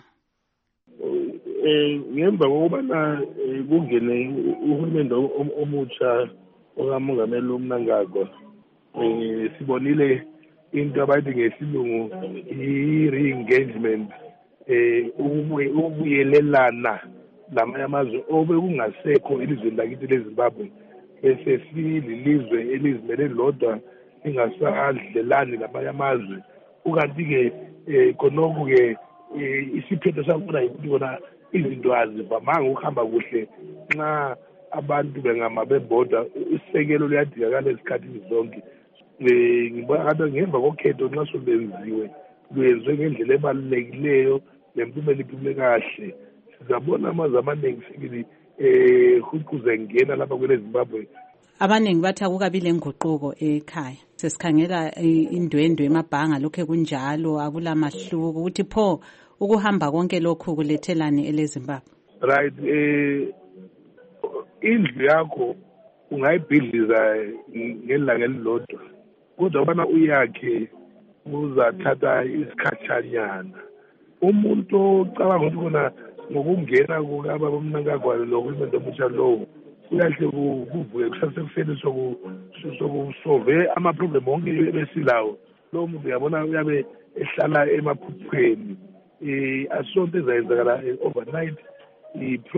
Eh ngemva kokubana kungene uhulumende omutsha okamongameli uMnangagwa eh sibonile into abayithi ngesilungu i-re-engagement eh ukubuyelelana lamanye amazwe obekungasekho elizweni lakithi leZimbabwe bese sililizwe elizimele lodwa lingasadlelani lamanye amazwe. Ukanti-ke khonokho-ke isiphetho sakhona yikuthi kona izinto azivamanga ukuhamba kuhle nxa abantu bengama bebodwa. Isekelo liyadingakala esikhathini zonke. Ngibona ngabe ngemva kokhetho nxa solwenziwe lwenziwe ngendlela ebalulekileyo lempumela iphume kahle, sizabona amazwe amaningi sibili huquze ngena lapha kwele Zimbabwe. Abaningi bathi akukabi lenguquko ekhaya. Sesikhangela indwendwe emabhanga lokho kunjalo akula mahluko ukuthi pho ukuhamba konke lokhu kulethelani eleZimbabwe. Right, eh indlu yakho ungayibhidliza ngelanga elilodwa kodwa ubana uyakhe uzathatha isikhatshanyana. Umuntu ocabanga ukuthi kona ngokungena kukaba uMnangagwa nohulumende omutsha lowo kuyahle kuvuke kusasekuseni sokusove amaproblem onke ebesilawo. Lowo muntu uyabona uyabe ehlala emaphuphweni. Eh asonto ezayenzakala overnight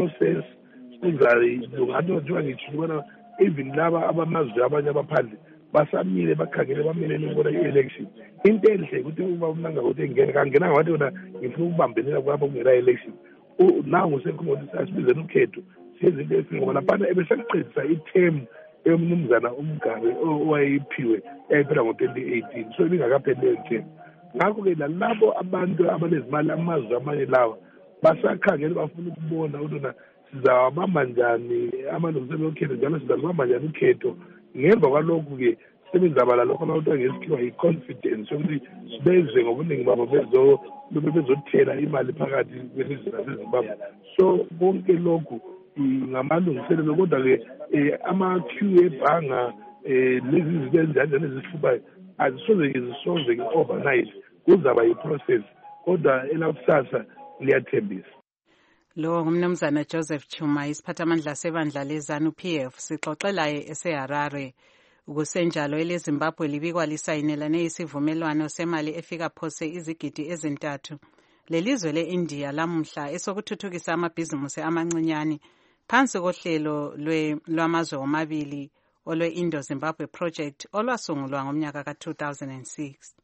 i-process kuzalungathi kuthiwa ngitsho ubona even laba abamazwe abanye abaphandle basamile bakhangele bamelele ukubona i-election. Into enhle ukuthi uba umnanga ukuthi engene kangena ngathi wona ngifuna ukubambelela kwabo kungela election. Naw ngusekhona sasibizela ukhetho sezinto ezingoba laphana ebesaqedisa i-term emnumzana umgabe owayiphiwe yayiphela ngo-twenty eighteen so ibingakapheli term. Ngakho-ke nalabo abantu abanezimali amazwe amanye lawa basakhangele bafuna ukubona ukuthi sizawabamba njani amalungiselelo okhetho njalo sizalibamba njani ukhetho. Ngemva kwalokhu-ke sebenzabala lokho abantu ngesikhiwa yi-confidence yokuthi beze ngobuningi babo bezothela imali phakathi kwelizwe lasezimbabwe. So konke lokhu ngamalungiselelo kodwa-ke ama-Q ebhanga um lezi zinto ezinjani ezisifubayo azisoze-ke zisolve-ke overnight, kuzaba yi-process kodwa elakusasa liyathembisa. Lo ngumnumzana Joseph Chuma, isiphathamandla sebandla leZANU P F, sixoxelayo eseHarare. Ukusenjalo eleZimbabwe libikwa lisayinelane isivumelwano semali efika phose izigidi ezintathu lelizwe le-India lamuhla esokuthuthukisa amabhizimusi amancinyane phansi kohlelo lwamazwe omabili olwe-Indo-Zimbabwe Project olwasungulwa ngomnyaka ka two thousand six.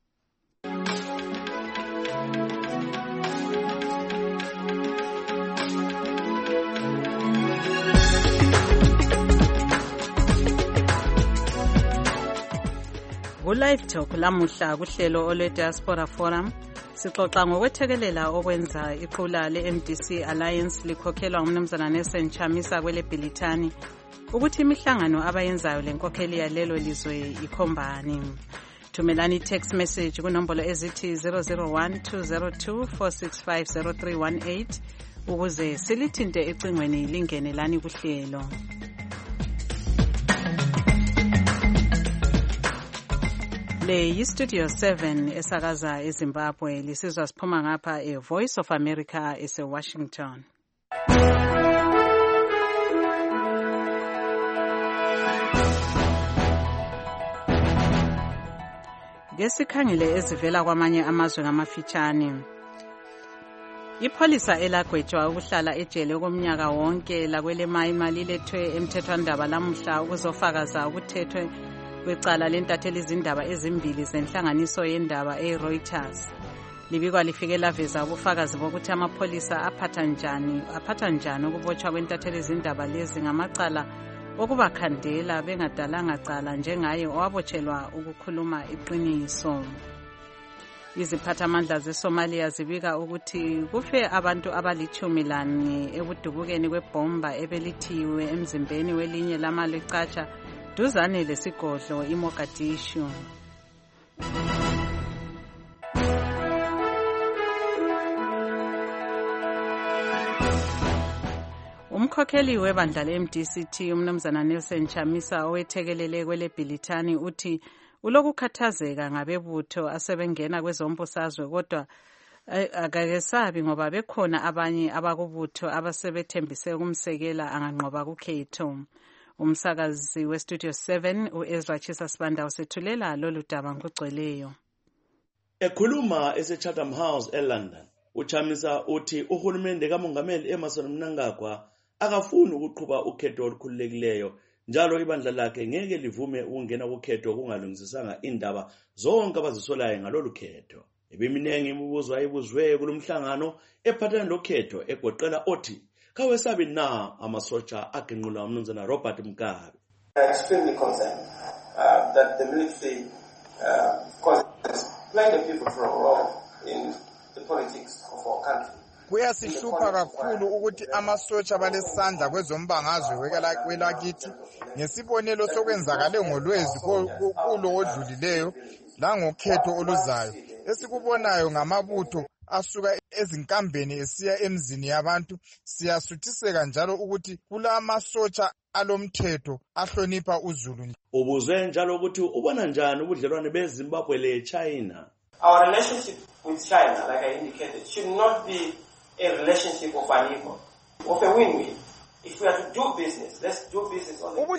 Ku-Live Talk lamuhla kuhlelo olwe-Diaspora Forum sixoxa ngokwethekelela okwenza iqula le-M D C Alliance likhokhelwa ngumnumzana Nelson Chamisa kwele Bhilithani ukuthi imihlangano abayenzayo lenkokheli yalelo lizwe ikhombani. Thumelani text message kunombolo ezithi zero zero one two zero two four six five zero three one eight ukuze silithinte ecingweni lingene lani kuhlelo. Le yi-Studio seven esakaza eZimbabwe lisizwa siphuma ngapha e-Voice of America ese-Washington. Ngesikhangele ezivela kwamanye amazwe ngamafitshane. Ipholisa elagwetshwa ukuhlala ejele komnyaka wonke lakwele Mayimali lethwe emthethwandaba lamuhla ukuzofakaza ukuthethwe kwecala lentatheli izindaba ezimbili zenhlanganiso yendaba e-Reuters. Libikwa lifike laveza ubufakazi bokuthi amapholisa aphatha njani aphatha njani ukubotshwa kwentatheli izindaba lezi ngamacala okubakhandela bengadalanga cala njengaye owabotshelwa ukukhuluma iqiniso. Iziphathamandla zeSomalia zibika ukuthi kufe abantu abalichumi lane ebudubukeni kwebhomba ebelithiwe emzimbeni welinye lamaLecaca duzane lesigodlo iMogadishu. Umkhokheli webandla le-M D C T umnumzana Nelson Chamisa owethekelele kwele Bhilithani uthi ulokukhathazeka ngabebutho asebengena kwezombusazwe kodwa akakesabi ngoba bekhona abanye abakubutho abasebethembise ukumsekela anganqoba kukhetho. Umsakazi we-Studio seven u-Ezra Chisa Sibanda usethulela lolu daba ngokugcweleyo. Ekhuluma ese-Chatham House eLondon, uChamisa uthi uhulumende kaMongameli Emmerson Mnangagwa akafuni ukuqhuba ukhetho olukhululekileyo njalo ibandla lakhe ngeke livume ukungena kukhetho kungalungisisanga indaba zonke abazisolayo ngalolu khetho. Ebeminingi imibuzo ayibuzwe kulomhlangano ephathana lokhetho egoqela othi kawesabi na amasotsha agenqula umnumzana Robert Mugabe. I am extremely concerned uh, that the military uh, causes plenty of people for a role in the politics of our country. Kuyasihlupha kakhulu ukuthi amasotsha balesandla kwezombangazwe kwelakithi ngesibonelo sokwenzakale ngolwezi kulo odlulileyo langokhetho oluzayo esikubonayo ngamabutho asuka ezinkambeni esiya emzini yabantu. Siyasuthiseka njalo ukuthi kula masotsha alomthetho ahlonipha uzulu. Ubuzwe njalo ukuthi ubona njani ubudlelwane beZimbabwe leChina. Our relationship with China, like I indicated, should not be a relationship of an equal, of a win-win. If we are to do business, let's do business on the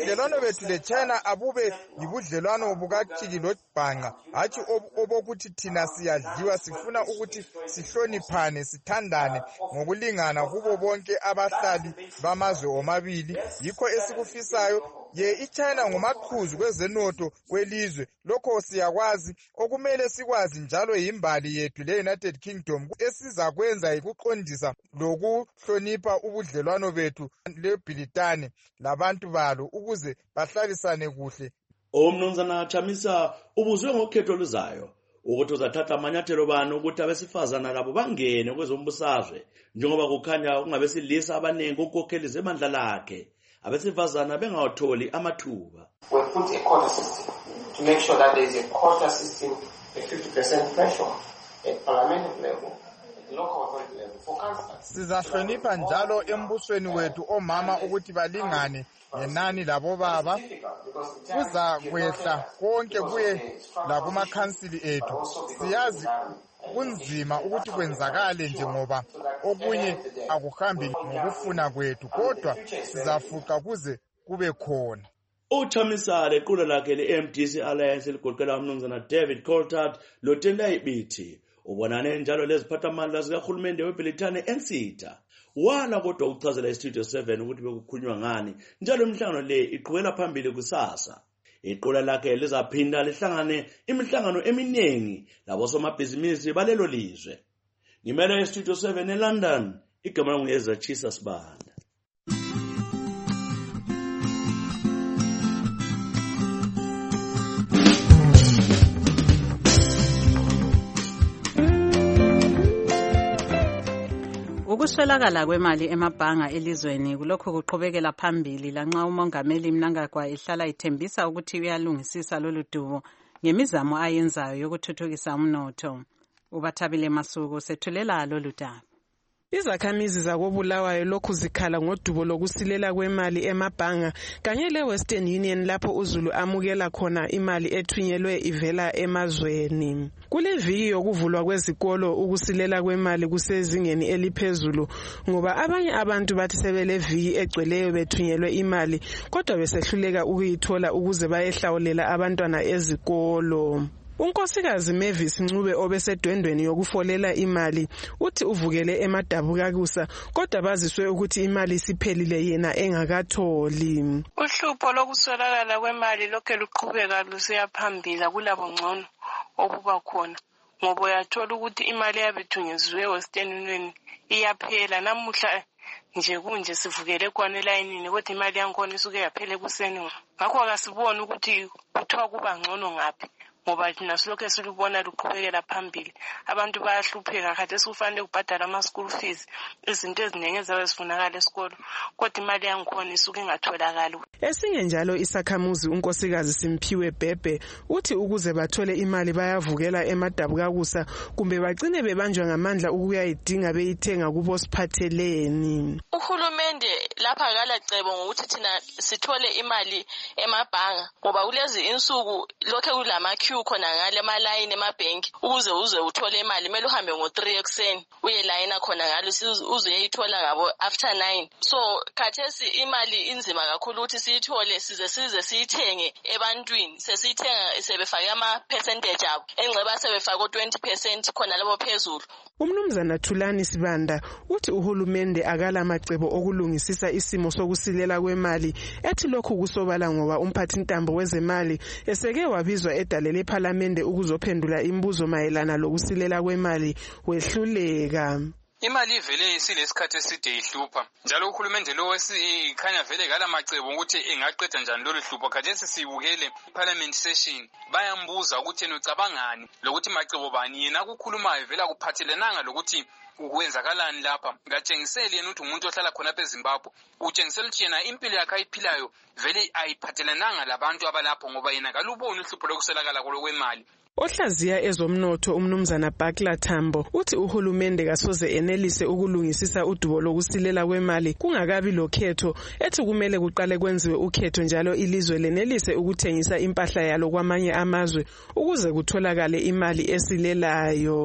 ubudlelwano bethu le-China abube yibudlelwano bukatshiki lobhanqa, hatshi obokuthi thina siyadliwa. Sifuna ukuthi sihloniphane, sithandane ngokulingana kubo bonke abahlali bamazwe omabili. Yikho esikufisayo. Ye iChina ngumaqhuzu kwezenotho kwelizwe. Lokho siyakwazi. Okumele sikwazi njalo yimbali yethu le-United Kingdom esizakwenza yikuqondisa lokuhlonipha ubudlelwano bethu leBritane labantu balo ukuze bahlalisane kuhle. Umnumzana Chamisa ubuzwe ngokhetho luzayo ukuthi uzathatha amanyathelo bani ukuthi abesifazana labo bangene kwezombusazwe njengoba kukhanya kungabesilisa abaningi ukukhokhela izimandla lakhe. Abesifazana bengawatholi amathuba. We put a quota system to make sure that there is a quota system, a fifty percent threshold at parliamentary level, at local authority level for councillors. Sizahlonipha njalo embusweni wethu omama ukuthi balingane ngenani labo baba. Kuza kwehla konke kuye lakumakhansili ethu. Siyazi kunzima ukuthi kwenzakale nje ngoba okunye akuhambi ngokufuna kwethu, kodwa sizafuqa kuze kube khona. Uchamisa lequla lakhe le-M D C Alliance eligoqela umnumzana David Coltart lotenda ibithi ubonane njalo leziphathamandla zikahulumende weBritane eNsitha. Wala kodwa ukuchazela iStudio seven ukuthi bekukhulunywa ngani njalo imihlangano le iqhubela phambili kusasa. Iqula lakhe lizaphinda lihlangane imihlangano eminingi labosomabhizinisi balelo lizwe. Ngimele iStudio seven eLondon, igama ngiyeza Chisa Sibanda. Ukuswelakala kwemali emabhanga elizweni kulokho kuqhubekela phambili lanxa umongameli Mnangagwa ihlala ithembisa ukuthi uyalungisisa lolu dubo ngemizamo ayenzayo yokuthuthukisa umnotho. Ubathabile Masuku sethulela lolu daba. Izakhamizi zakobulawayo lokhu zikhala ngodubo lokusilela kwemali emabhanga kanye leWestern Union lapho uZulu amukela khona imali ethunyelwe ivela emazweni. Kule viki yokuvulwa kwezikolo ukusilela kwemali kusezingeni eliphezulu ngoba abanye abantu bathi sebele viki egcweleyo bethunyelwe imali kodwa besehluleka ukuyithola ukuze bayehlawulela abantwana ezikolo. Unkosikazi Mavis Ncube obesedwendweni yokufolela imali uthi uvukele emadabukakusa kodwa baziswe ukuthi imali isiphelile yena engakatholi. Uhlupho lokuswelakala kwemali lokho luqhubeka lusiya phambili kulabo ngcono obuba khona ngoba uyathola ukuthi imali yabethunyezwe eWestern Union iyaphela namuhla nje kunje sivukele kwana elayinini kodwa imali yankona isuke yaphela kuseni ngakho akasibona ukuthi kuthiwa kuba ngcono ngaphi ngoba thina silokho silubona luqhubekela phambili. Abantu bayahlupheka kade sikufanele kubhadala ama school fees izinto eziningi ezabe zifunakala esikolo kodwa imali yankhona isuke ingatholakali. Esinye njalo isakhamuzi unkosikazi Simphiwe Bhebhe uthi ukuze bathole imali bayavukela emadabukakusa kumbe bagcine bebanjwa ngamandla ukuyayidinga beyithenga kubo siphatheleni. Uhulumende lapha akalacebo ngokuthi thina sithole imali emabhanga ngoba kulezi insuku lokho kulama queue khona ngale emalayini emabhenki ukuze uze uthole imali kumele uhambe ngo three ekseni uye layina khona ngalo uze uyithola ngabo after nine. So khathesi imali inzima kakhulu ukuthi siyithole size size siyithenge ebantwini sesiyithenga sebefake ama percentage abo engceba sebefake twenty percent khona labo phezulu. Umnumzana Thulani Sibanda uthi uhulumende akala macebo okulungisisa isimo sokusilela kwemali ethi lokhu kusobala ngoba umphathi ntambo wezemali eseke wabizwa edalele eParliament ukuzophendula imibuzo mayelana lokusilela kwemali wehluleka. Imali ivele isilesikhathi eside ihlupha njalo uhulumende lo wesikhanya vele kala macebo ukuthi engaqeda njani lolu hlupho khathesi sibukele parliament session bayambuza ukuthi yena ucabangani lokuthi macebo bani yena ukukhulumayo vele akuphathelenanga lokuthi ukwenzakalani lapha ngatshengiseli yena ukuthi umuntu ohlala khona eZimbabwe utshengisela ukuthi yena impilo yakhe ayiphilayo vele ayiphathelenanga labantu abalapho ngoba yena kaluboni uhlupho lokuselakala kwemali. Ohlaziya ezomnotho umnumzana Bakla Tambo uthi uhulumende kasoze enelise ukulungisisa udubo lokusilela kwemali kungakabi lokhetho ethi kumele kuqale kwenziwe ukhetho njalo ilizwe lenelise ukuthengisa impahla yalo kwamanye amazwe ukuze kutholakale imali esilelayo.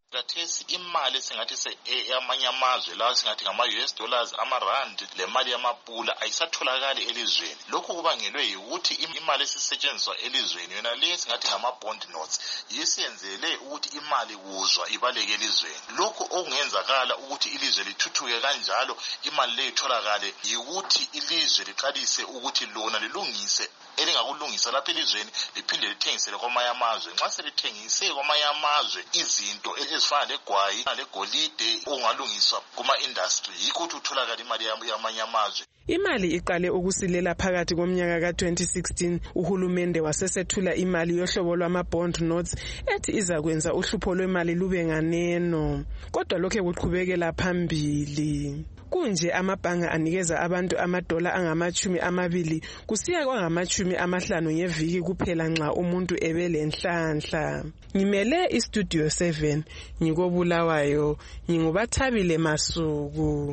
Khathesi imali esingathi eyamanye amazwe lawa singathi ngama-U S dollars, amarandi, le mali yamapula ayisatholakali elizweni. Lokhu kubangelwe yikuthi imali esisetshenziswa elizweni yona le singathi ngama-bond notes yisiyenzele ukuthi imali kuzwa ibaleke elizweni. Lokhu okungenzakala ukuthi ilizwe lithuthuke kanjalo imali le itholakale yikuthi ilizwe liqalise ukuthi lona lilungise elingakulungisa lapha elizweni liphinde lithengisele kwamanye amazwe. Nxa selithengise kwamanye amazwe izinto ezifana legwayi legolide okungalungiswa kuma-industry yikho ukuthi utholakala imali yamanye amazwe. Imali iqale ukusilela phakathi komnyaka ka twenty sixteen. Uhulumende wasesethula imali yohlobo lwama-bond notes ethi izakwenza uhlupho lwemali lube nganeno, kodwa lokho kuqhubekela phambili. Kunje amabhanga anikeza abantu amadola angamachumi amabili kusiya kwangamachumi amahlanu ngeviki kuphela nxa umuntu ebelenhlanhla. Ngimele istudio seven ngikobulawayo, ngingubathabile Masuku.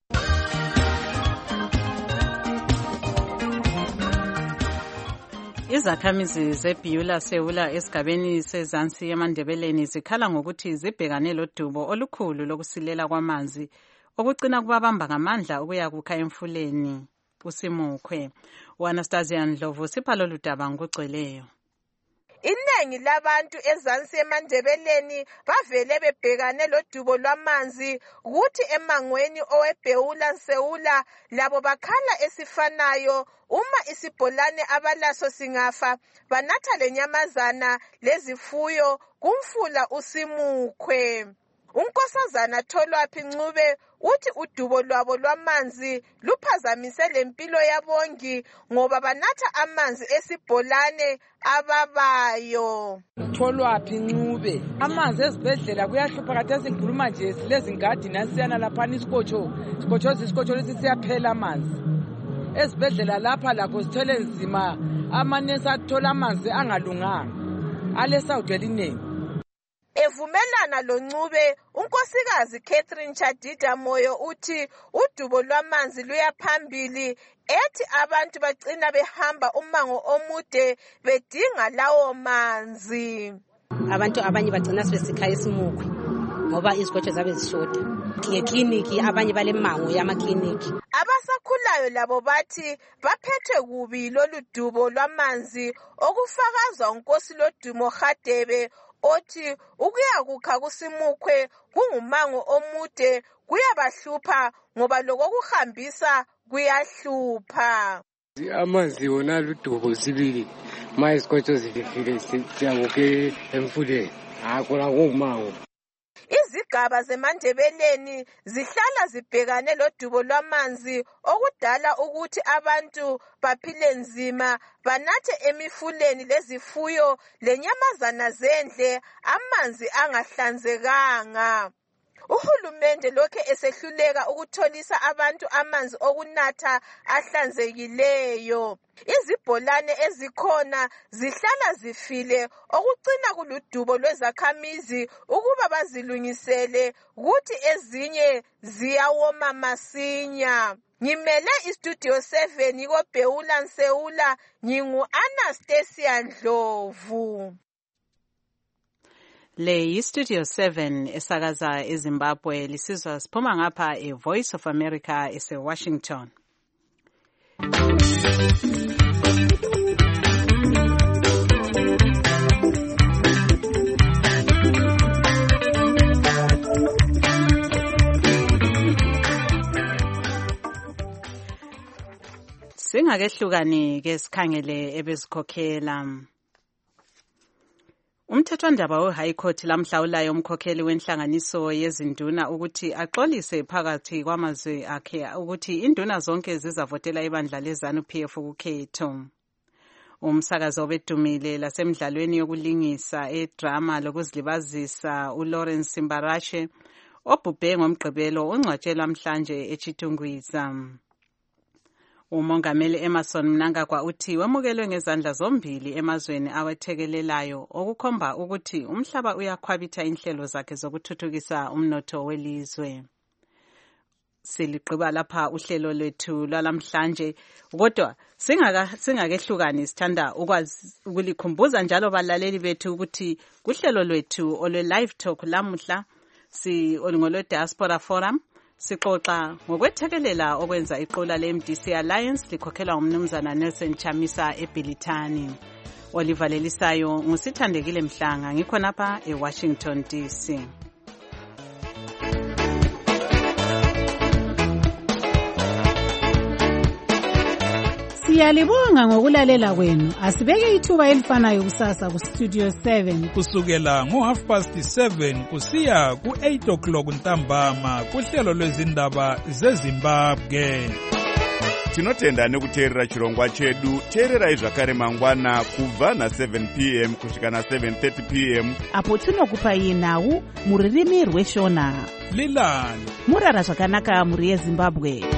Izakhamizi zeBeulah Seula esigabeni sezansi eMandebeleni zikhala ngokuthi zibhekane lodubo olukhulu lokusilela kwamanzi okucina kubabamba ngamandla ukuya kukha emfuleni uSimukhwe. uAnastasia Ndlovu sipha lolu daba ngokugcweleyo. Iningi labantu ezansi eMandebeleni bavele bebhekane lodubo lwamanzi ukuthi emangweni oweBeulah Seula labo bakhala esifanayo uma isibholane abalaso singafa banatha lenyamazana lezifuyo kumfula uSimukhwe. Unkosazana Tholwaphi Ncube uthi udubo lwabo lwamanzi luphazamise lempilo yabongi ngoba banatha amanzi esibholane ababayo. Tholwaphi Ncube, amanzi ezibhedlela kuyahlupha khathesi ngikhuluma nje silezi ngadi nasiyana lapha isikhotsho isikhotsho isikhotsho lesi siyaphela amanzi ezibhedlela lapha lakho sithele nzima, amanesi athola amanzi angalunganga alesawudo eliningi. Evumelana loNcube, unkosikazi Catherine Chadida Moyo uthi udubo lwamanzi luyaphambili, ethi abantu bagcina behamba umango omude bedinga lawo manzi. Abantu abanye bagcina sebesikha eSimukhwe ngoba izikotsho zabe zishoda. Ngekliniki abanye balemango yamakliniki. Abasakhulayo labo bathi baphethwe kubi lolu dubo lwamanzi okufakazwa unkosi lodumo Hadebe othi ukuya kukha kuSimukhwe kungumango omude kuyabahlupha ngoba lokho kuhambisa kuyahlupha. Amanzi wona ludubo sibili mayisikhotsho zifike siyabuke emfuleni akula kumango. Izigaba zeMandebeleni zihlala zibhekane lodubo lwamanzi okudala ukuthi abantu baphile nzima, banathe emifuleni lezifuyo lenyamazana zendle amanzi angahlanzekanga. Uhulumende lokhe esehluleka ukutholisa abantu amanzi okunatha ahlanzekileyo. Izibholane ezikhona zihlala zifile okucina kuludubo lwezakhamizi ukuba bazilungisele ukuthi ezinye ziyawoma masinya. Ngimele istudio seven koBeulah Seula, ngingu Anastasia Ndlovu. Le yiStudio seven esakaza eZimbabwe, lisizwa siphuma ngapha eVoice of America eseWashington. Singakehlukani ke sikhangele ebezikhokhela. Umthethwandaba we-High Court lamhlawulayo umkhokheli wenhlanganiso yezinduna ukuthi axolise phakathi kwamazwe akhe ukuthi induna zonke zizavotela ibandla leZANU-P F ukhetho. Umsakazi obedumile lasemidlalweni yokulingisa edrama lokuzilibazisa uLawrence Simbarashe obhubhe ngomgqibelo ungcwatshelwa namhlanje eChitungwiza. Umongameli Emmerson Mnangagwa uthi wemukelwe ngezandla zombili emazweni awethekelelayo okukhomba ukuthi umhlaba uyakhwabitha inhlelo zakhe zokuthuthukisa umnotho welizwe. seliqhiba lapha uhlelo lwethu lwalamhlanje, kodwa singaka singakehlukani sithanda ukwazi ukulikhumbuza njalo balaleli bethu ukuthi kuhlelo lwethu olwe live talk lamuhla si olingolo Diaspora Forum sixoxa ngokwethekelela okwenza iqula le-M D C Alliance likhokhelwa ngumnumzana Nelson Chamisa eBhilithani. Oliver Lelisayo ngusithandekile Mhlanga ngikhonapha eWashington D C. Siyalibonga ngokulalela kwenu. Asibeke ithuba elifanayo kusasa ku Studio seven kusukela ngo half past seven kusiya ku eight o'clock ntambama kuhlelo lwezindaba zeZimbabwe. Tinotenda nekuteerera chirongwa chedu. Teererai zvakare mangwana kubva na seven p m kusvika na seven thirty p m apo tinokupai nhau muririmi rweshona. Lilani murara zvakanaka muri yeZimbabwe.